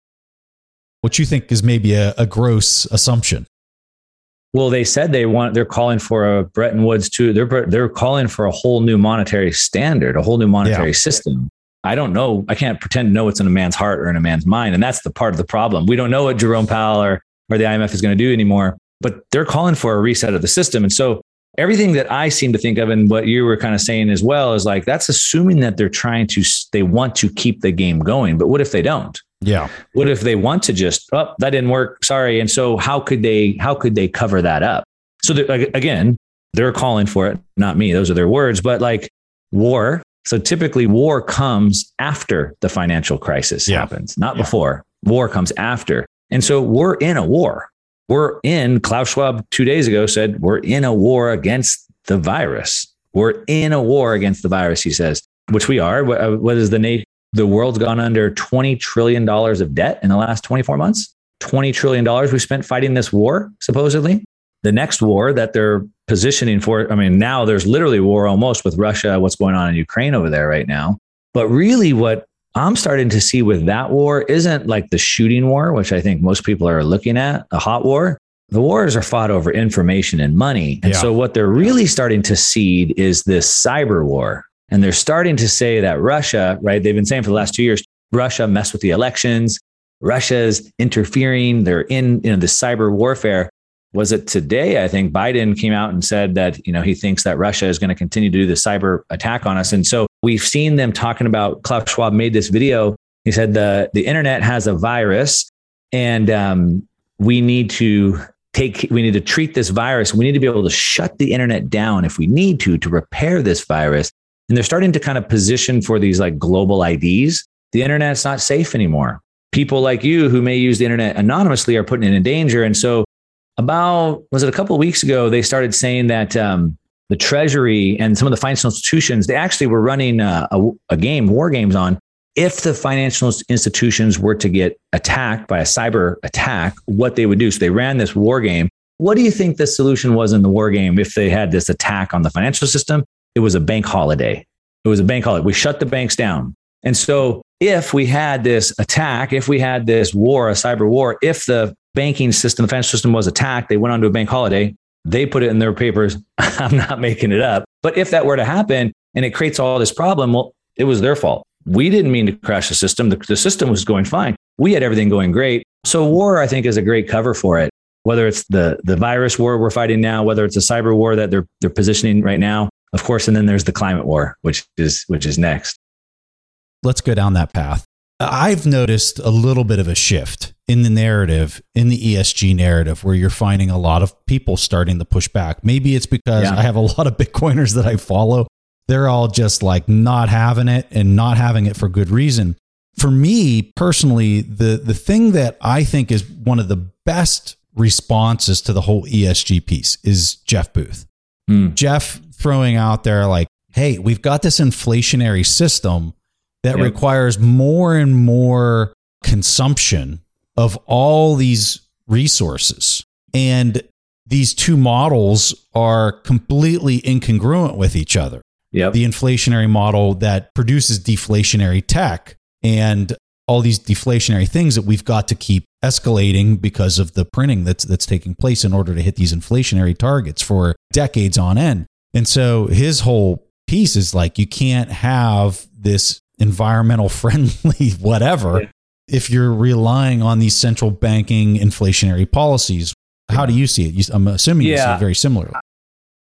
What you think is maybe a, a gross assumption? Well, they said they want, they're calling for a Bretton Woods too. They're, they're calling for a whole new monetary standard, a whole new monetary yeah. system. I don't know. I can't pretend to know what's in a man's heart or in a man's mind. And that's the part of the problem. We don't know what Jerome Powell or, or the I M F is going to do anymore, but they're calling for a reset of the system. And so everything that I seem to think of and what you were kind of saying as well is like, that's assuming that they're trying to, they want to keep the game going. But what if they don't? Yeah. What if they want to just, oh, that didn't work. Sorry. And so how could they, how could they cover that up? So again, they're calling for it, not me. Those are their words, but like war. So typically war comes after the financial crisis yeah. happens, not yeah. before. War comes after. And so we're in a war. We're in, Klaus Schwab two days ago said, we're in a war against the virus. We're in a war against the virus, he says, which we are. What, what is the nation? The world's gone under twenty trillion dollars of debt in the last twenty-four months. twenty trillion dollars we spent fighting this war, supposedly. The next war that they're positioning for, I mean, now there's literally war almost with Russia, what's going on in Ukraine over there right now. But really what I'm starting to see with that war isn't like the shooting war, which I think most people are looking at, a hot war. The wars are fought over information and money. And yeah. so what they're really starting to seed is this cyber war. And they're starting to say that Russia, right? They've been saying for the last two years, Russia messed with the elections. Russia's interfering. They're in, you know, the cyber warfare. Was it today? I think Biden came out and said that, you know, he thinks that Russia is going to continue to do the cyber attack on us. And so we've seen them talking about, Klaus Schwab made this video. He said the, the internet has a virus and um, we need to take, we need to treat this virus. We need to be able to shut the internet down if we need to, to repair this virus. And they're starting to kind of position for these like global I Ds. The internet's not safe anymore. People like you who may use the internet anonymously are putting it in danger. And so about, was it a couple of weeks ago, they started saying that um, the Treasury and some of the financial institutions, they actually were running a, a, a game, war games on if the financial institutions were to get attacked by a cyber attack, what they would do. So they ran this war game. What do you think the solution was in the war game if they had this attack on the financial system? It was a bank holiday. It was a bank holiday. We shut the banks down. And so if we had this attack, if we had this war, a cyber war, if the banking system, the financial system was attacked, they went on to a bank holiday, they put it in their papers. I'm not making it up. But if that were to happen and it creates all this problem, well, it was their fault. We didn't mean to crash the system. The, the system was going fine. We had everything going great. So war, I think, is a great cover for it. Whether it's the, the virus war we're fighting now, whether it's a cyber war that they're they're positioning right now, of course, and then there's the climate war, which is which is next. Let's go down that path. I've noticed a little bit of a shift in the narrative, in the E S G narrative, where you're finding a lot of people starting to push back. Maybe it's because yeah. I have a lot of Bitcoiners that I follow. They're all just like not having it and not having it for good reason. For me personally, the, the thing that I think is one of the best responses to the whole E S G piece is Jeff Booth. Mm. Jeff throwing out there like, hey, we've got this inflationary system that yep. requires more and more consumption of all these resources. And these two models are completely incongruent with each other. Yep. The inflationary model that produces deflationary tech and all these deflationary things that we've got to keep escalating because of the printing that's that's taking place in order to hit these inflationary targets for decades on end. And so his whole piece is like, you can't have this environmental friendly whatever yeah. if you're relying on these central banking inflationary policies. How do you see it? You, I'm assuming yeah. you see it very similarly.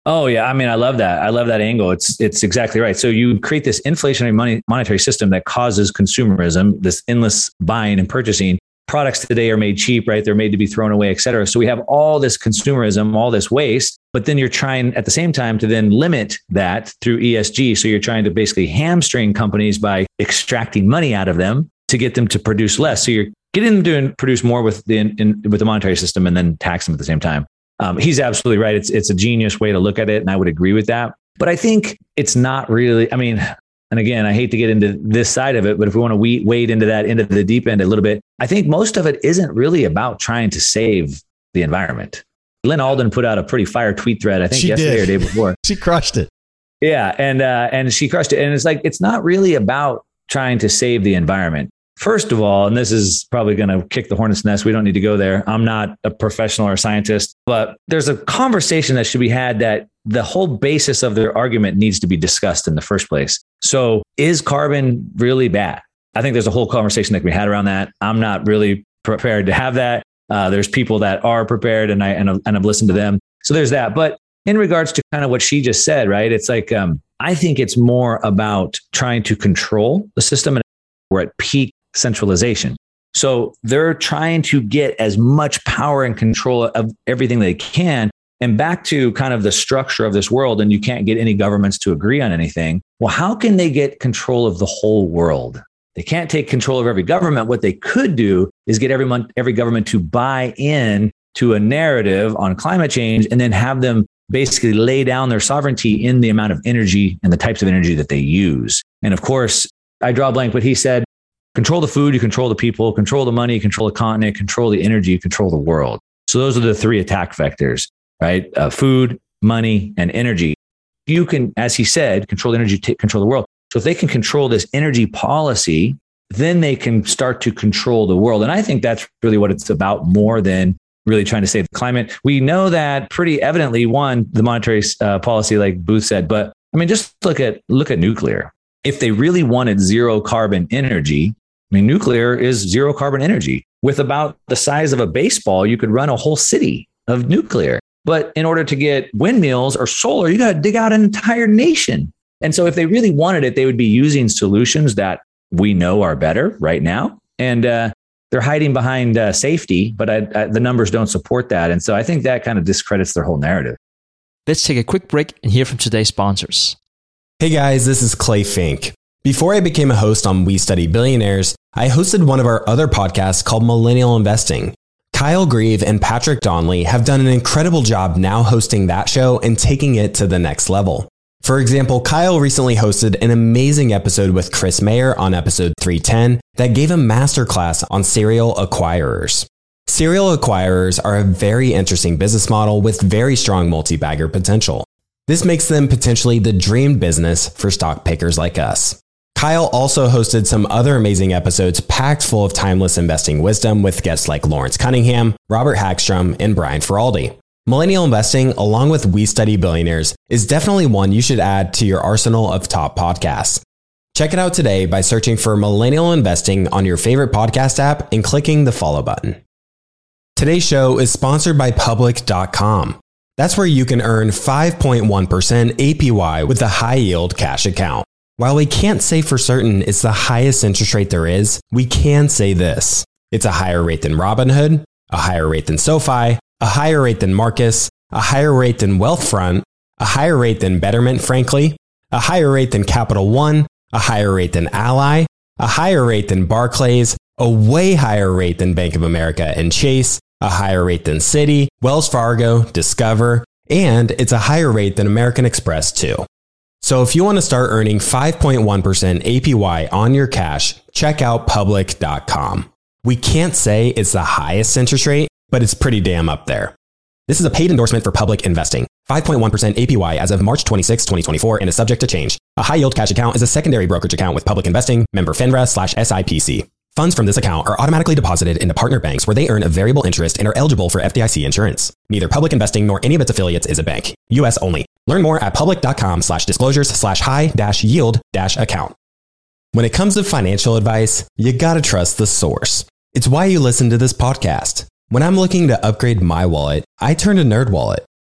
Oh yeah, I mean, I love that. I love that angle. It's it's exactly right. So you create this inflationary money monetary system that causes consumerism, this endless buying and purchasing. Products today are made cheap, right? They're made to be thrown away, et cetera. So we have all this consumerism, all this waste, but then you're trying at the same time to then limit that through E S G. So you're trying to basically hamstring companies by extracting money out of them to get them to produce less. So you're getting them to produce more with the in, with the monetary system and then tax them at the same time. Um, he's absolutely right. It's it's a genius way to look at it, and I would agree with that. But I think it's not really. I mean, and again, I hate to get into this side of it, but if we want to we- wade into that, into the deep end a little bit, I think most of it isn't really about trying to save the environment. Lynn Alden put out a pretty fire tweet thread, I think she yesterday did. or day before. She crushed it. Yeah, and uh, and she crushed it. And it's like, it's not really about trying to save the environment. First of all, and this is probably going to kick the hornet's nest, we don't need to go there. I'm not a professional or a scientist, but there's a conversation that should be had that the whole basis of their argument needs to be discussed in the first place. So is carbon really bad? I think there's a whole conversation that can be had around that. I'm not really prepared to have that. Uh, there's people that are prepared, and I and, and I've listened to them. So there's that. But in regards to kind of what she just said, right? It's like, um, I think it's more about trying to control the system, and we're at peak centralization. So they're trying to get as much power and control of everything they can. And back to kind of the structure of this world, and you can't get any governments to agree on anything. Well, how can they get control of the whole world? They can't take control of every government. What they could do is get everyone, every government to buy in to a narrative on climate change, and then have them basically lay down their sovereignty in the amount of energy and the types of energy that they use. And of course, I draw a blank, but he said, control the food, you control the people, control the money, control the continent, control the energy, control the world. So those are the three attack vectors, right? Uh, food, money, and energy. You can, as he said, control the energy, t- control the world. So if they can control this energy policy, then they can start to control the world. And I think that's really what it's about, more than really trying to save the climate. We know that pretty evidently, one, the monetary uh, policy, like Booth said, but I mean, just look at, look at nuclear. If they really wanted zero carbon energy, I mean, nuclear is zero carbon energy. With about the size of a baseball, you could run a whole city of nuclear. But in order to get windmills or solar, you got to dig out an entire nation. And so if they really wanted it, they would be using solutions that we know are better right now. And uh, they're hiding behind uh, safety, but I, I, the numbers don't support that. And so I think that kind of discredits their whole narrative. Let's take a quick break and hear from today's sponsors. Hey guys, this is Clay Fink. Before I became a host on We Study Billionaires, I hosted one of our other podcasts called Millennial Investing. Kyle Grieve and Patrick Donnelly have done an incredible job now hosting that show and taking it to the next level. For example, Kyle recently hosted an amazing episode with Chris Mayer on episode three ten that gave a masterclass on serial acquirers. Serial acquirers are a very interesting business model with very strong multi-bagger potential. This makes them potentially the dream business for stock pickers like us. Kyle also hosted some other amazing episodes packed full of timeless investing wisdom with guests like Lawrence Cunningham, Robert Hagstrom, and Brian Feraldi. Millennial Investing, along with We Study Billionaires, is definitely one you should add to your arsenal of top podcasts. Check it out today by searching for Millennial Investing on your favorite podcast app and clicking the follow button. Today's show is sponsored by Public dot com. That's where you can earn five point one percent A P Y with a high-yield cash account. While we can't say for certain it's the highest interest rate there is, we can say this. It's a higher rate than Robinhood, a higher rate than SoFi, a higher rate than Marcus, a higher rate than Wealthfront, a higher rate than Betterment, frankly, a higher rate than Capital One, a higher rate than Ally, a higher rate than Barclays, a way higher rate than Bank of America and Chase, a higher rate than Citi, Wells Fargo, Discover, and it's a higher rate than American Express too. So if you want to start earning five point one percent A P Y on your cash, check out Public dot com. We can't say it's the highest interest rate, but it's pretty damn up there. This is a paid endorsement for Public Investing. five point one percent A P Y as of March twenty-sixth, twenty twenty-four and is subject to change. A high-yield cash account is a secondary brokerage account with Public Investing, member FINRA slash S I P C. Funds from this account are automatically deposited into partner banks where they earn a variable interest and are eligible for F D I C insurance. Neither Public Investing nor any of its affiliates is a bank. U S only. Learn more at public dot com slash disclosures slash high dash yield dash account. When it comes to financial advice, you gotta trust the source. It's why you listen to this podcast. When I'm looking to upgrade my wallet, I turn to NerdWallet.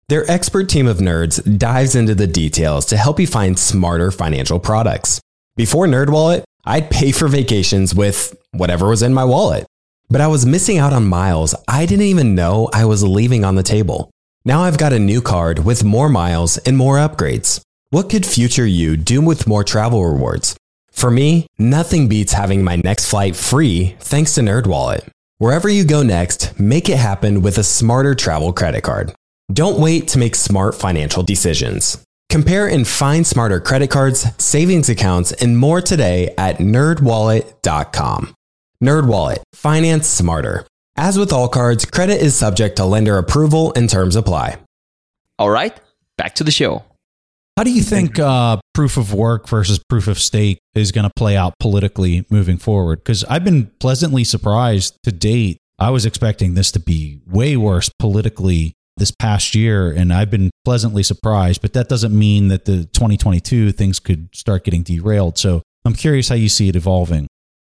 Their expert team of nerds dives into the details to help you find smarter financial products. Before NerdWallet, I'd pay for vacations with whatever was in my wallet. But I was missing out on miles I didn't even know I was leaving on the table. Now I've got a new card with more miles and more upgrades. What could future you do with more travel rewards? For me, nothing beats having my next flight free thanks to NerdWallet. Wherever you go next, make it happen with a smarter travel credit card. Don't wait to make smart financial decisions. Compare and find smarter credit cards, savings accounts, and more today at nerd wallet dot com. NerdWallet, finance smarter. As with all cards, credit is subject to lender approval and terms apply. All right, back to the show. How do you think uh, proof of work versus proof of stake is going to play out politically moving forward? Because I've been pleasantly surprised to date. I was expecting this to be way worse politically this past year, and I've been pleasantly surprised. But that doesn't mean that the twenty twenty-two things could start getting derailed. So I'm curious how you see it evolving.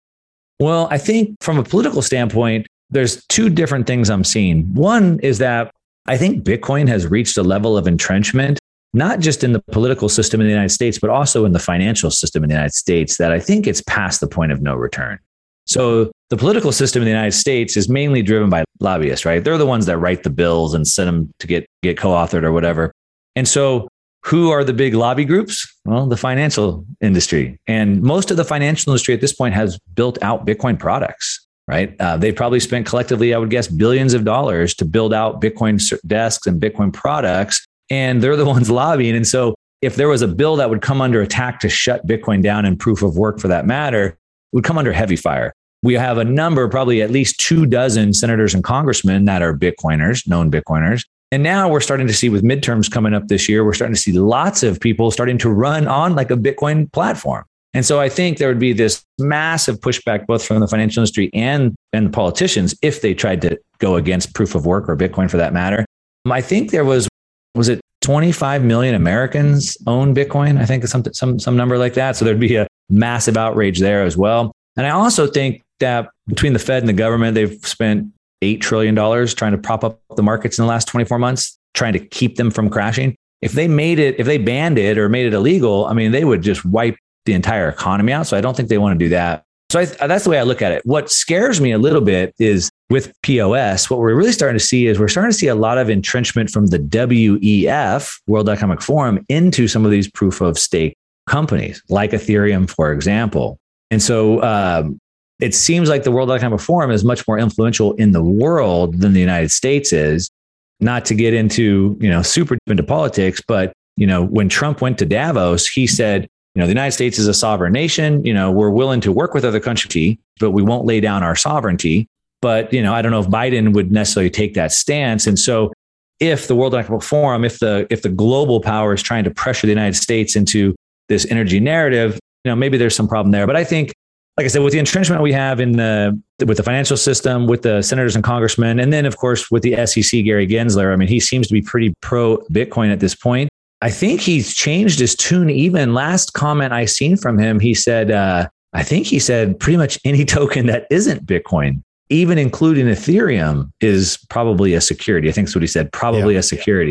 Well, I think from a political standpoint, there's two different things I'm seeing. One is that I think Bitcoin has reached a level of entrenchment, not just in the political system in the United States, but also in the financial system in the United States, that I think it's past the point of no return. So the political system in the United States is mainly driven by lobbyists, right? They're the ones that write the bills and send them to get, get co-authored or whatever. And so who are the big lobby groups? Well, the financial industry. And most of the financial industry at this point has built out Bitcoin products, right? Uh, they've probably spent collectively, I would guess, billions of dollars to build out Bitcoin desks and Bitcoin products. And they're the ones lobbying. And so if there was a bill that would come under attack to shut Bitcoin down and proof of work for that matter, it would come under heavy fire. We have a number, probably at least two dozen senators and congressmen that are Bitcoiners, known Bitcoiners. And now we're starting to see with midterms coming up this year, we're starting to see lots of people starting to run on like a Bitcoin platform. And so I think there would be this massive pushback, both from the financial industry and, and the politicians, if they tried to go against proof of work or Bitcoin for that matter. I think there was, was it twenty-five million Americans own Bitcoin? I think it's something, some, some number like that. So there'd be a massive outrage there as well. And I also think that between the Fed and the government, they've spent eight trillion dollars trying to prop up the markets in the last twenty-four months, trying to keep them from crashing. If they made it, if they banned it or made it illegal, I mean, they would just wipe the entire economy out. So I don't think they want to do that. So I, that's the way I look at it. What scares me a little bit is with P O S, what we're really starting to see is we're starting to see a lot of entrenchment from the W E F, World Economic Forum, into some of these proof of stake companies, like Ethereum, for example. And so um, it seems like the World Economic Forum is much more influential in the world than the United States is. Not to get into, you know, super deep into politics, but, you know, when Trump went to Davos, he said, you know, the United States is a sovereign nation. You know, we're willing to work with other countries, but we won't lay down our sovereignty. But, you know, I don't know if Biden would necessarily take that stance. And so if the World Economic Forum, if the if the global power is trying to pressure the United States into this energy narrative, you know, maybe there's some problem there. But I think, like I said, with the entrenchment we have in the with the financial system, with the senators and congressmen, and then, of course, with the S E C, Gary Gensler, I mean, he seems to be pretty pro Bitcoin at this point. I think he's changed his tune. Even last comment I seen from him, he said, uh, I think he said pretty much any token that isn't Bitcoin, even including Ethereum, is probably a security. I think that's what he said, probably yeah. a security.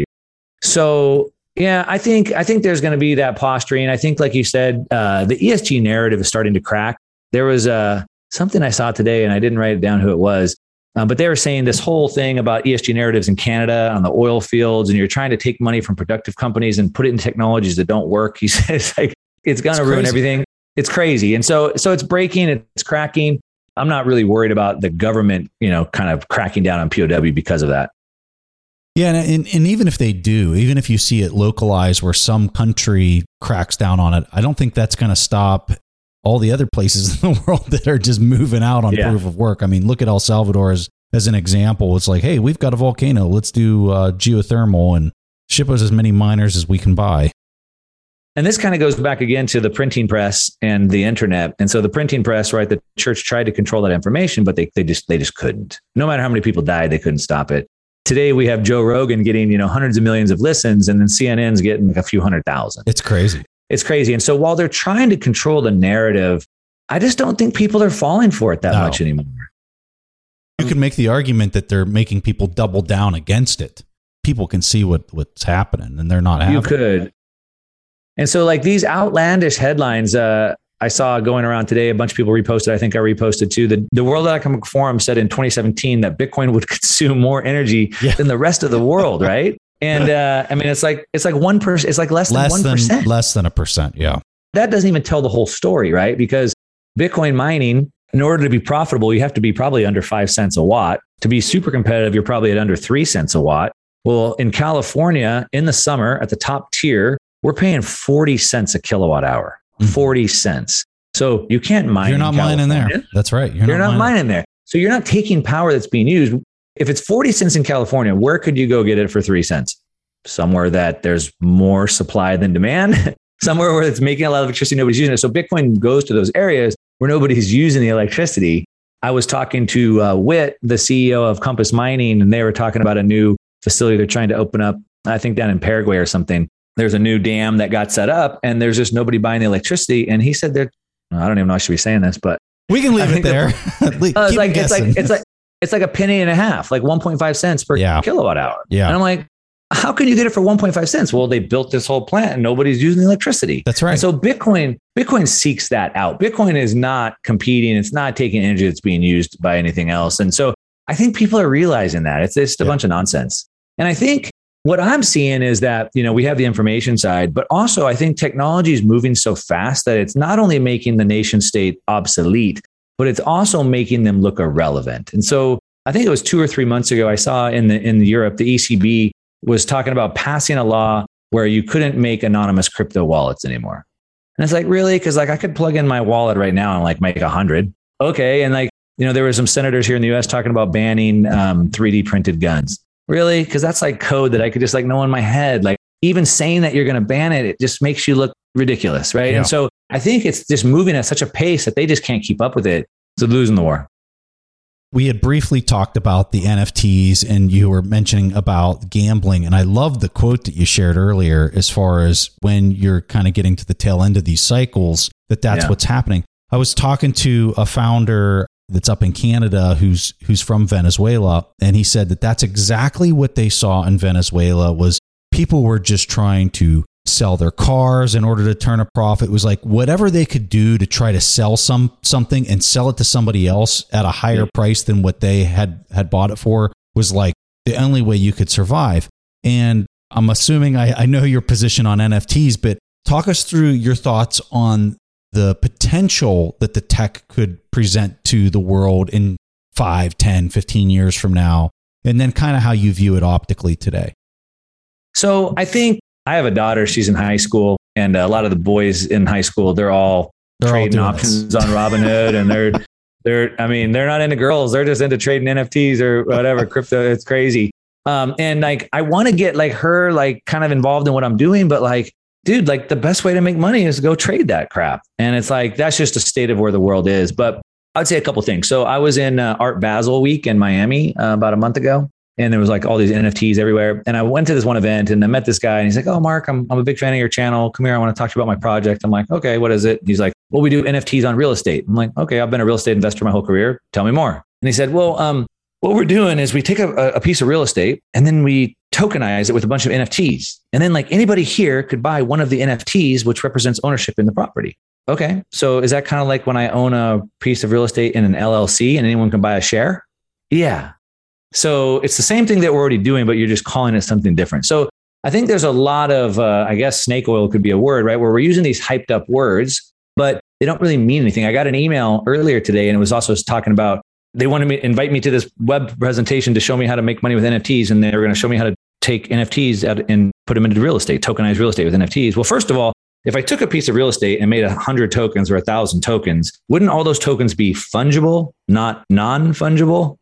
So, yeah, I think I think there's going to be that posturing. I think, like you said, uh, the E S G narrative is starting to crack. There was uh, something I saw today, and I didn't write it down who it was, uh, but they were saying this whole thing about E S G narratives in Canada on the oil fields, and you're trying to take money from productive companies and put it in technologies that don't work. He says, like, it's going to ruin crazy. everything. It's crazy. And so, so it's breaking, it's cracking. I'm not really worried about the government, you know, kind of cracking down on P O W because of that. Yeah. And, and, and even if they do, even if you see it localized where some country cracks down on it, I don't think that's going to stop all the other places in the world that are just moving out on yeah. proof of work. I mean, look at El Salvador as, as an example. It's like, hey, we've got a volcano. Let's do uh, geothermal and ship us as many miners as we can buy. And this kind of goes back again to the printing press and the internet. And so the printing press, right, the church tried to control that information, but they they just they just couldn't. No matter how many people died, they couldn't stop it. Today we have Joe Rogan getting, you know, hundreds of millions of listens, and then C N N's getting like a few hundred thousand. It's crazy. It's crazy. And so while they're trying to control the narrative, I just don't think people are falling for it that no. much anymore. You can make the argument that they're making people double down against it. people can see what, what's happening and they're not having You could. And so like these outlandish headlines, uh, I saw going around today, a bunch of people reposted. I think I reposted too. The, the World Economic Forum said in twenty seventeen that Bitcoin would consume more energy yeah. than the rest of the world, right? And uh, I mean, it's like it's like one percent. It's like less, less than one percent. Less than a percent. Yeah. That doesn't even tell the whole story, right? Because Bitcoin mining, in order to be profitable, you have to be probably under five cents a watt. To be super competitive, you're probably at under three cents a watt. Well, in California, in the summer, at the top tier, we're paying forty cents a kilowatt hour. forty cents. So you can't mine. You're not in mining there. That's right. You're, you're not, not mining. mining there. So you're not taking power that's being used. If it's forty cents in California, where could you go get it for three cents? Somewhere that there's more supply than demand, somewhere where it's making a lot of electricity, nobody's using it. So Bitcoin goes to those areas where nobody's using the electricity. I was talking to uh, Whit, the C E O of Compass Mining, and they were talking about a new facility they're trying to open up, I think down in Paraguay or something. There's a new dam that got set up and there's just nobody buying the electricity. And he said that, I don't even know I should be saying this, but we can leave it there. The, uh, it's, like, it's like, it's like, it's like a penny and a half, like one point five cents per yeah. kilowatt hour. Yeah. And I'm like, how can you get it for one point five cents? Well, they built this whole plant and nobody's using the electricity. That's right. And so Bitcoin, Bitcoin seeks that out. Bitcoin is not competing. It's not taking energy that's being used by anything else. And so I think people are realizing that it's just a yeah. bunch of nonsense. And I think what I'm seeing is that, you know, we have the information side, but also I think technology is moving so fast that it's not only making the nation state obsolete, but it's also making them look irrelevant. And so I think it was two or three months ago, I saw in the, in Europe, the E C B was talking about passing a law where you couldn't make anonymous crypto wallets anymore. And it's like, really? Cause like I could plug in my wallet right now and like make a hundred. Okay. And like, you know, there were some senators here in the U S talking about banning um, three D printed guns. Really? Because that's like code that I could just like know in my head. Like even saying that you're going to ban it, it just makes you look ridiculous, right? Yeah. And so I think it's just moving at such a pace that they just can't keep up with it. So losing the war. We had briefly talked about the N F Ts and you were mentioning about gambling. And I love the quote that you shared earlier as far as when you're kind of getting to the tail end of these cycles, that that's yeah. what's happening. I was talking to a founder that's up in Canada who's who's from Venezuela, and he said that that's exactly what they saw in Venezuela was people were just trying to sell their cars in order to turn a profit. It was like whatever they could do to try to sell some something and sell it to somebody else at a higher yeah. price than what they had had bought it for was like the only way you could survive. And I'm assuming I, I know your position on N F Ts, but talk us through your thoughts on the potential that the tech could present to the world in five, ten, fifteen years from now, and then kind of how you view it optically today. So I think I have a daughter, she's in high school, and a lot of the boys in high school, they're all they're trading all options this. on Robinhood, and they're, they're, I mean, they're not into girls. They're just into trading N F Ts or whatever, crypto. It's crazy. Um, and like, I want to get like her, like kind of involved in what I'm doing, but like, dude, like the best way to make money is to go trade that crap. And it's like, that's just a state of where the world is. But I'd say a couple things. So I was in uh, Art Basel week in Miami uh, about a month ago, and there was like all these N F Ts everywhere. And I went to this one event and I met this guy and he's like, oh, Mark, I'm, I'm a big fan of your channel. Come here. I want to talk to you about my project. I'm like, okay, what is it? He's like, well, we do N F Ts on real estate. I'm like, okay, I've been a real estate investor my whole career. Tell me more. And he said, well, um, what we're doing is we take a, a piece of real estate and then we tokenize it with a bunch of N F Ts. And then like anybody here could buy one of the N F Ts, which represents ownership in the property. Okay. So is that kind of like when I own a piece of real estate in an L L C and anyone can buy a share? Yeah. So it's the same thing that we're already doing, but you're just calling it something different. So I think there's a lot of, uh, I guess snake oil could be a word, right? Where we're using these hyped up words, but they don't really mean anything. I got an email earlier today and it was also talking about, they wanted me invite me to this web presentation to show me how to make money with N F Ts. And they were going to show me how to take N F Ts out and put them into real estate, tokenized real estate with N F Ts. Well, first of all, if I took a piece of real estate and made a hundred tokens or a thousand tokens, wouldn't all those tokens be fungible, not non-fungible?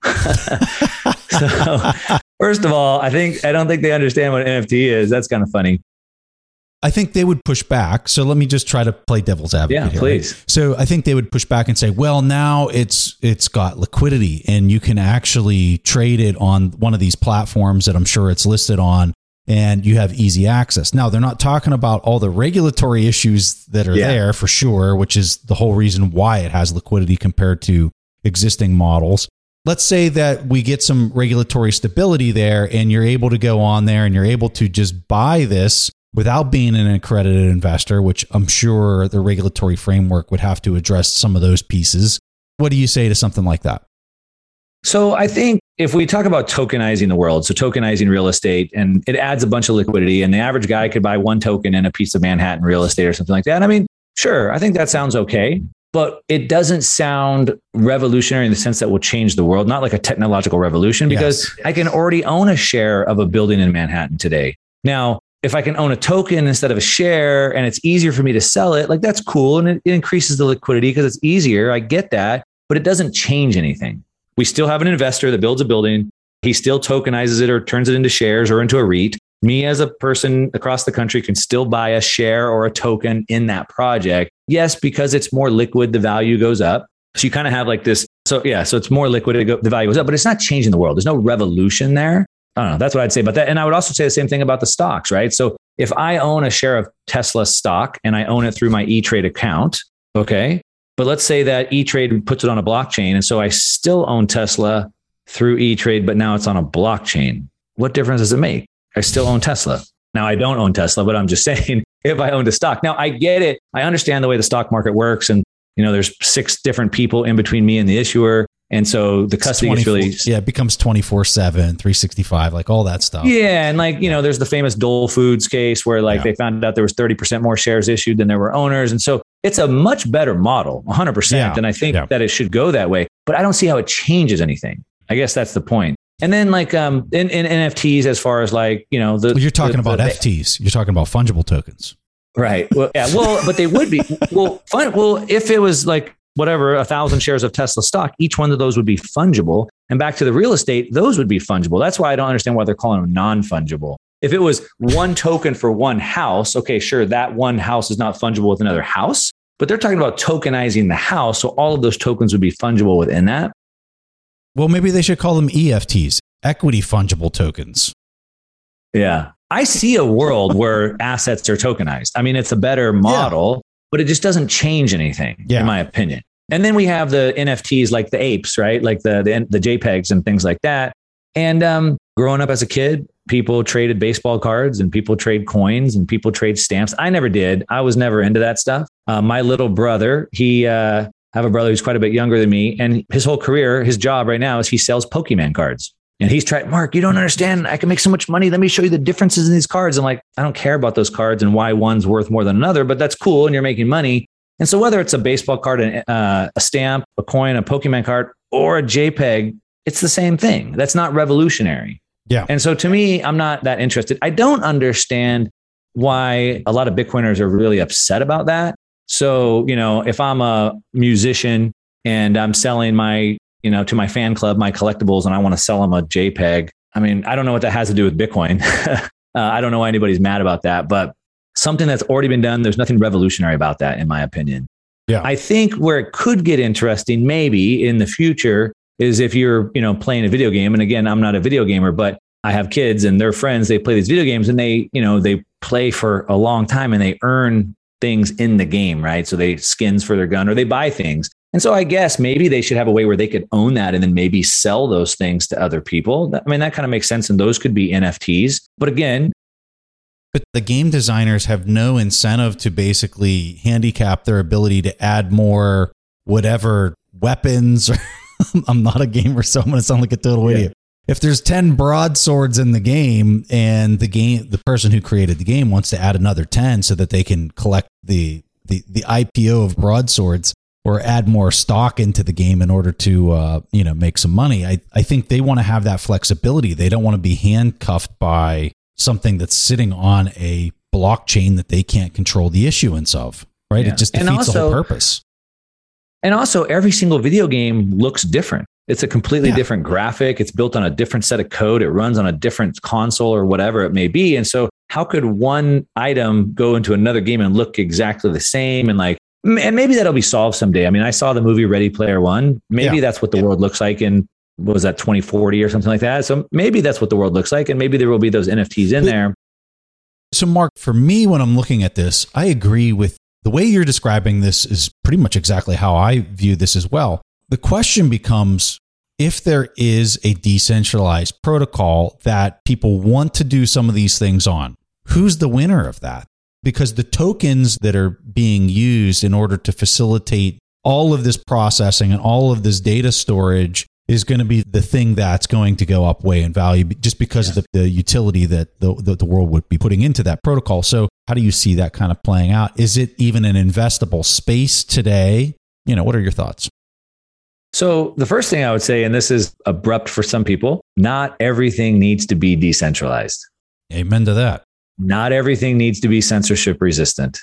So first of all, I think, I don't think they understand what an N F T is. That's kind of funny. I think they would push back. So let me just try to play devil's advocate. Yeah, here, please. Right? So I think they would push back and say, well, now it's it's got liquidity and you can actually trade it on one of these platforms that I'm sure it's listed on, and you have easy access. Now, they're not talking about all the regulatory issues that are yeah. there for sure, which is the whole reason why it has liquidity compared to existing models. let's say that we get some regulatory stability there and you're able to go on there and you're able to just buy this without being an accredited investor, which I'm sure the regulatory framework would have to address some of those pieces. What do you say to something like that? So I think if we talk about tokenizing the world, so tokenizing real estate, and it adds a bunch of liquidity, and the average guy could buy one token in a piece of Manhattan real estate or something like that. I mean, sure, I think that sounds okay, but it doesn't sound revolutionary in the sense that will change the world, not like a technological revolution, because yes. I can already own a share of a building in Manhattan today. Now, if I can own a token instead of a share and it's easier for me to sell it, like that's cool. And it, it increases the liquidity because it's easier. I get that, but it doesn't change anything. We still have an investor that builds a building. He still tokenizes it or turns it into shares or into a REIT. Me as a person across the country can still buy a share or a token in that project. Yes, because it's more liquid, the value goes up. So you kind of have like this. So yeah, so it's more liquid, the value goes up, but it's not changing the world. There's no revolution there. I don't know. That's what I'd say about that. And I would also say the same thing about the stocks, right? So if I own a share of Tesla stock and I own it through my E-Trade account, okay, but let's say that E-Trade puts it on a blockchain. And so I still own Tesla through E-Trade, but now it's on a blockchain. What difference does it make? I still own Tesla. Now I don't own Tesla, but I'm just saying if I owned a stock. Now I get it. I understand the way the stock market works. And, you know, there's six different people in between me and the issuer. And so the custody is really... Yeah, it becomes twenty-four seven, three sixty-five, like all that stuff. Yeah. And like, you know, there's the famous Dole Foods case where like yeah. they found out there was thirty percent more shares issued than there were owners. And so it's a much better model, one hundred percent. Yeah. And I think yeah. that it should go that way. But I don't see how it changes anything. I guess that's the point. And then like um, in, in N F Ts, as far as like, you know... the well, You're talking the, about the, F Ts. You're talking about fungible tokens. Right. Well, yeah. Well, but they would be. Well, fun, well, if it was like... whatever, a thousand shares of Tesla stock, each one of those would be fungible. And back to the real estate, those would be fungible. That's why I don't understand why they're calling them non-fungible. If it was one token for one house, okay, sure, that one house is not fungible with another house, but they're talking about tokenizing the house. So all of those tokens would be fungible within that. Well, maybe they should call them E F Ts, equity fungible tokens. Yeah. I see a world where assets are tokenized. I mean, it's a better model. Yeah. But it just doesn't change anything, yeah. in my opinion. And then we have the N F Ts like the apes, right? Like the the, the JPEGs and things like that. And um, growing up as a kid, people traded baseball cards and people trade coins and people trade stamps. I never did. I was never into that stuff. Uh, my little brother, he uh, I have a brother who's quite a bit younger than me. And his whole career, his job right now is he sells Pokemon cards. And he's tried, Mark, you don't understand. I can make so much money. Let me show you the differences in these cards. I'm like, I don't care about those cards and why one's worth more than another, but that's cool. And you're making money. And so whether it's a baseball card, uh, a stamp, a coin, a Pokemon card, or a JPEG, it's the same thing. That's not revolutionary. Yeah. And so to me, I'm not that interested. I don't understand why a lot of Bitcoiners are really upset about that. So, you know, if I'm a musician and I'm selling my you know, to my fan club, my collectibles, and I want to sell them a JPEG. I mean, I don't know what that has to do with Bitcoin. uh, I don't know why anybody's mad about that, but something that's already been done, there's nothing revolutionary about that, in my opinion. Yeah. I think where it could get interesting, maybe in the future, is if you're, you know, playing a video game. And again, I'm not a video gamer, but I have kids and their friends, they play these video games and they, you know, they play for a long time and they earn things in the game, right? So they skins for their gun or they buy things. And so I guess maybe they should have a way where they could own that and then maybe sell those things to other people. I mean, that kind of makes sense. And those could be N F Ts. But again, but the game designers have no incentive to basically handicap their ability to add more whatever weapons. I'm not a gamer, so I'm going to sound like a total yeah. idiot. If there's ten broadswords in the game and the game, the person who created the game wants to add another ten so that they can collect the, the, the I P O of broadswords, or add more stock into the game in order to, uh, you know, make some money. I, I think they want to have that flexibility. They don't want to be handcuffed by something that's sitting on a blockchain that they can't control the issuance of, right? Yeah. It just defeats also, the whole purpose. And also, every single video game looks different. It's a completely yeah. different graphic. It's built on a different set of code. It runs on a different console or whatever it may be. And so how could one item go into another game and look exactly the same? And like, and maybe that'll be solved someday. I mean, I saw the movie Ready Player One. Maybe yeah. that's what the world looks like in, what was that, twenty forty or something like that. So maybe that's what the world looks like. And maybe there will be those N F Ts in there. So Mark, for me, when I'm looking at this, I agree with the way you're describing this is pretty much exactly how I view this as well. The question becomes, if there is a decentralized protocol that people want to do some of these things on, who's the winner of that? Because the tokens that are being used in order to facilitate all of this processing and all of this data storage is going to be the thing that's going to go up way in value just because yes. of the, the utility that the, the, the world would be putting into that protocol. So how do you see that kind of playing out? Is it even an investable space today? You know, what are your thoughts? So the first thing I would say, and this is abrupt for some people, not everything needs to be decentralized. Amen to that. Not everything needs to be censorship resistant.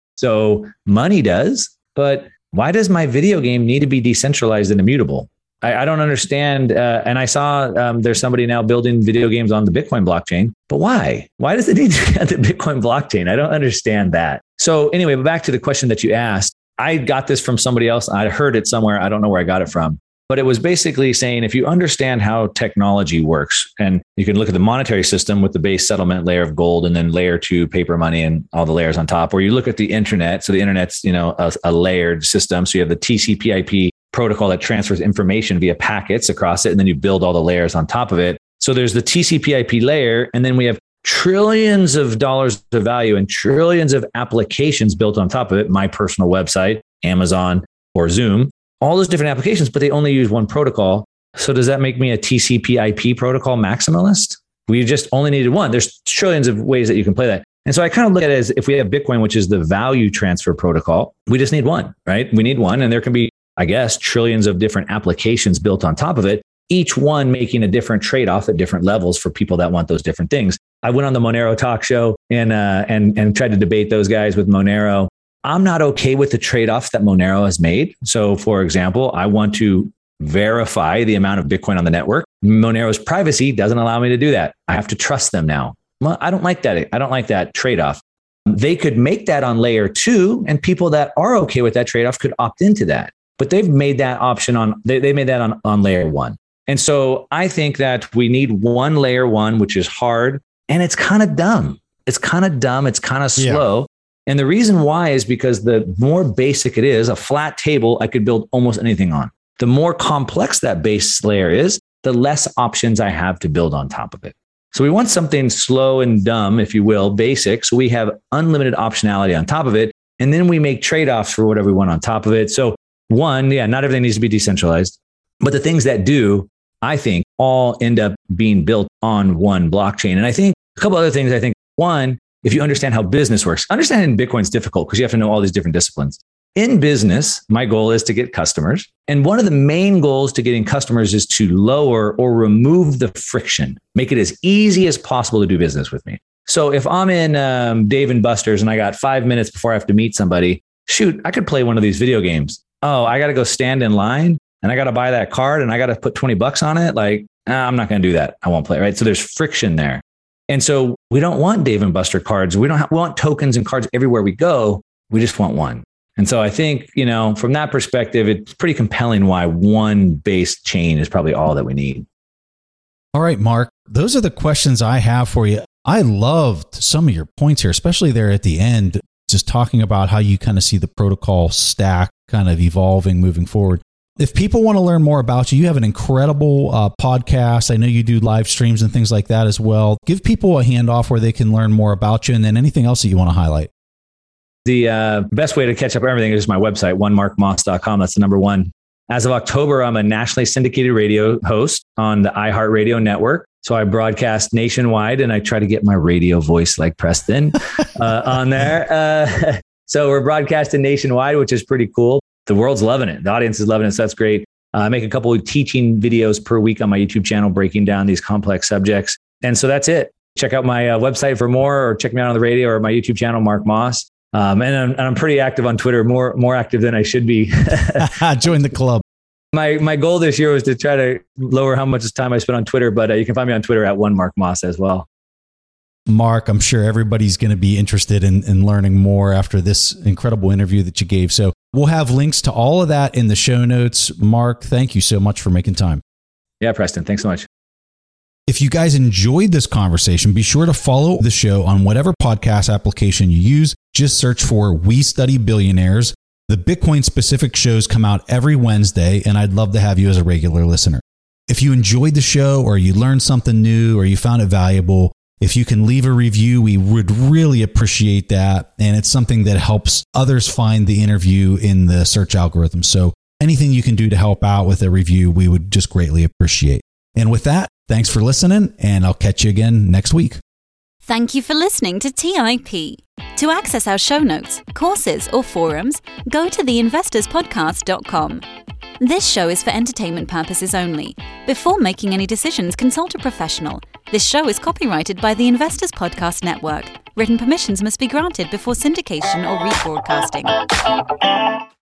So money does, but why does my video game need to be decentralized and immutable? I, I don't understand. Uh, and I saw um, there's somebody now building video games on the Bitcoin blockchain, but why? Why does it need to be on the Bitcoin blockchain? I don't understand that. So anyway, but back to the question that you asked. I got this from somebody else. I heard it somewhere. I don't know where I got it from, but it was basically saying, if you understand how technology works, and you can look at the monetary system with the base settlement layer of gold and then layer two paper money and all the layers on top, or you look at the internet. So the internet's, you know, a, a layered system. So you have the T C P I P protocol that transfers information via packets across it. And then you build all the layers on top of it. So there's the T C P I P layer. And then we have trillions of dollars of value and trillions of applications built on top of it. My personal website, Amazon, or Zoom, all those different applications, but they only use one protocol. So does that make me a T C P I P protocol maximalist? We just only needed one. There's trillions of ways that you can play that. And so I kind of look at it as, if we have Bitcoin, which is the value transfer protocol, we just need one, right? We need one. And there can be, I guess, trillions of different applications built on top of it, each one making a different trade-off at different levels for people that want those different things. I went on the Monero talk show and, uh, and, and tried to debate those guys with Monero. I'm not okay with the trade-offs that Monero has made. So for example, I want to verify the amount of Bitcoin on the network. Monero's privacy doesn't allow me to do that. I have to trust them now. Well, I don't like that. I don't like that trade-off. They could make that on layer two, and people that are okay with that trade-off could opt into that. But they've made that option on, they, they made that on, on layer one. And so I think that we need one layer one, which is hard, and it's kind of dumb. It's kind of dumb. It's kind of slow. Yeah. And the reason why is because the more basic it is, a flat table, I could build almost anything on. The more complex that base layer is, the less options I have to build on top of it. So we want something slow and dumb, if you will, basic. So we have unlimited optionality on top of it. And then we make trade-offs for whatever we want on top of it. So one, yeah, not everything needs to be decentralized, but the things that do, I think, all end up being built on one blockchain. And I think a couple other things, I think, one, if you understand how business works, understanding Bitcoin is difficult because you have to know all these different disciplines. In business, my goal is to get customers. And one of the main goals to getting customers is to lower or remove the friction, make it as easy as possible to do business with me. So if I'm in um, Dave and Buster's and I got five minutes before I have to meet somebody, shoot, I could play one of these video games. Oh, I got to go stand in line and I got to buy that card and I got to put twenty bucks on it. Like, nah, I'm not going to do that. I won't play, right? So there's friction there. And so we don't want Dave and Buster cards. We don't have, we want tokens and cards everywhere we go. We just want one. And so I think, you know, from that perspective, it's pretty compelling why one base chain is probably all that we need. All right, Mark, those are the questions I have for you. I loved some of your points here, especially there at the end, just talking about how you kind of see the protocol stack kind of evolving moving forward. If people want to learn more about you, you have an incredible uh, podcast. I know you do live streams and things like that as well. Give people a handoff where they can learn more about you, and then anything else that you want to highlight. The uh, best way to catch up on everything is my website, one mark moss dot com. That's the number one. As of October, I'm a nationally syndicated radio host on the iHeartRadio network. So I broadcast nationwide and I try to get my radio voice like Preston uh, on there. Uh, so we're broadcasting nationwide, which is pretty cool. The world's loving it. The audience is loving it. So that's great. Uh, I make a couple of teaching videos per week on my YouTube channel, breaking down these complex subjects. And so that's it. Check out my uh, website for more, or check me out on the radio or my YouTube channel, Mark Moss. Um, and, I'm, and I'm pretty active on Twitter, more more active than I should be. Join the club. My my goal this year was to try to lower how much time I spent on Twitter, but uh, you can find me on Twitter at one Mark Moss as well. Mark, I'm sure everybody's going to be interested in, in learning more after this incredible interview that you gave. So we'll have links to all of that in the show notes. Mark, thank you so much for making time. Yeah, Preston, thanks so much. If you guys enjoyed this conversation, be sure to follow the show on whatever podcast application you use. Just search for We Study Billionaires. The Bitcoin specific shows come out every Wednesday, and I'd love to have you as a regular listener. if you enjoyed the show or you learned something new or you found it valuable, if you can leave a review, we would really appreciate that. And it's something that helps others find the interview in the search algorithm. So anything you can do to help out with a review, we would just greatly appreciate. And with that, thanks for listening, and I'll catch you again next week. Thank you for listening to T I P. To access our show notes, courses, or forums, go to the investors podcast dot com. This show is for entertainment purposes only. Before making any decisions, consult a professional. This show is copyrighted by the Investors Podcast Network. Written permissions must be granted before syndication or rebroadcasting.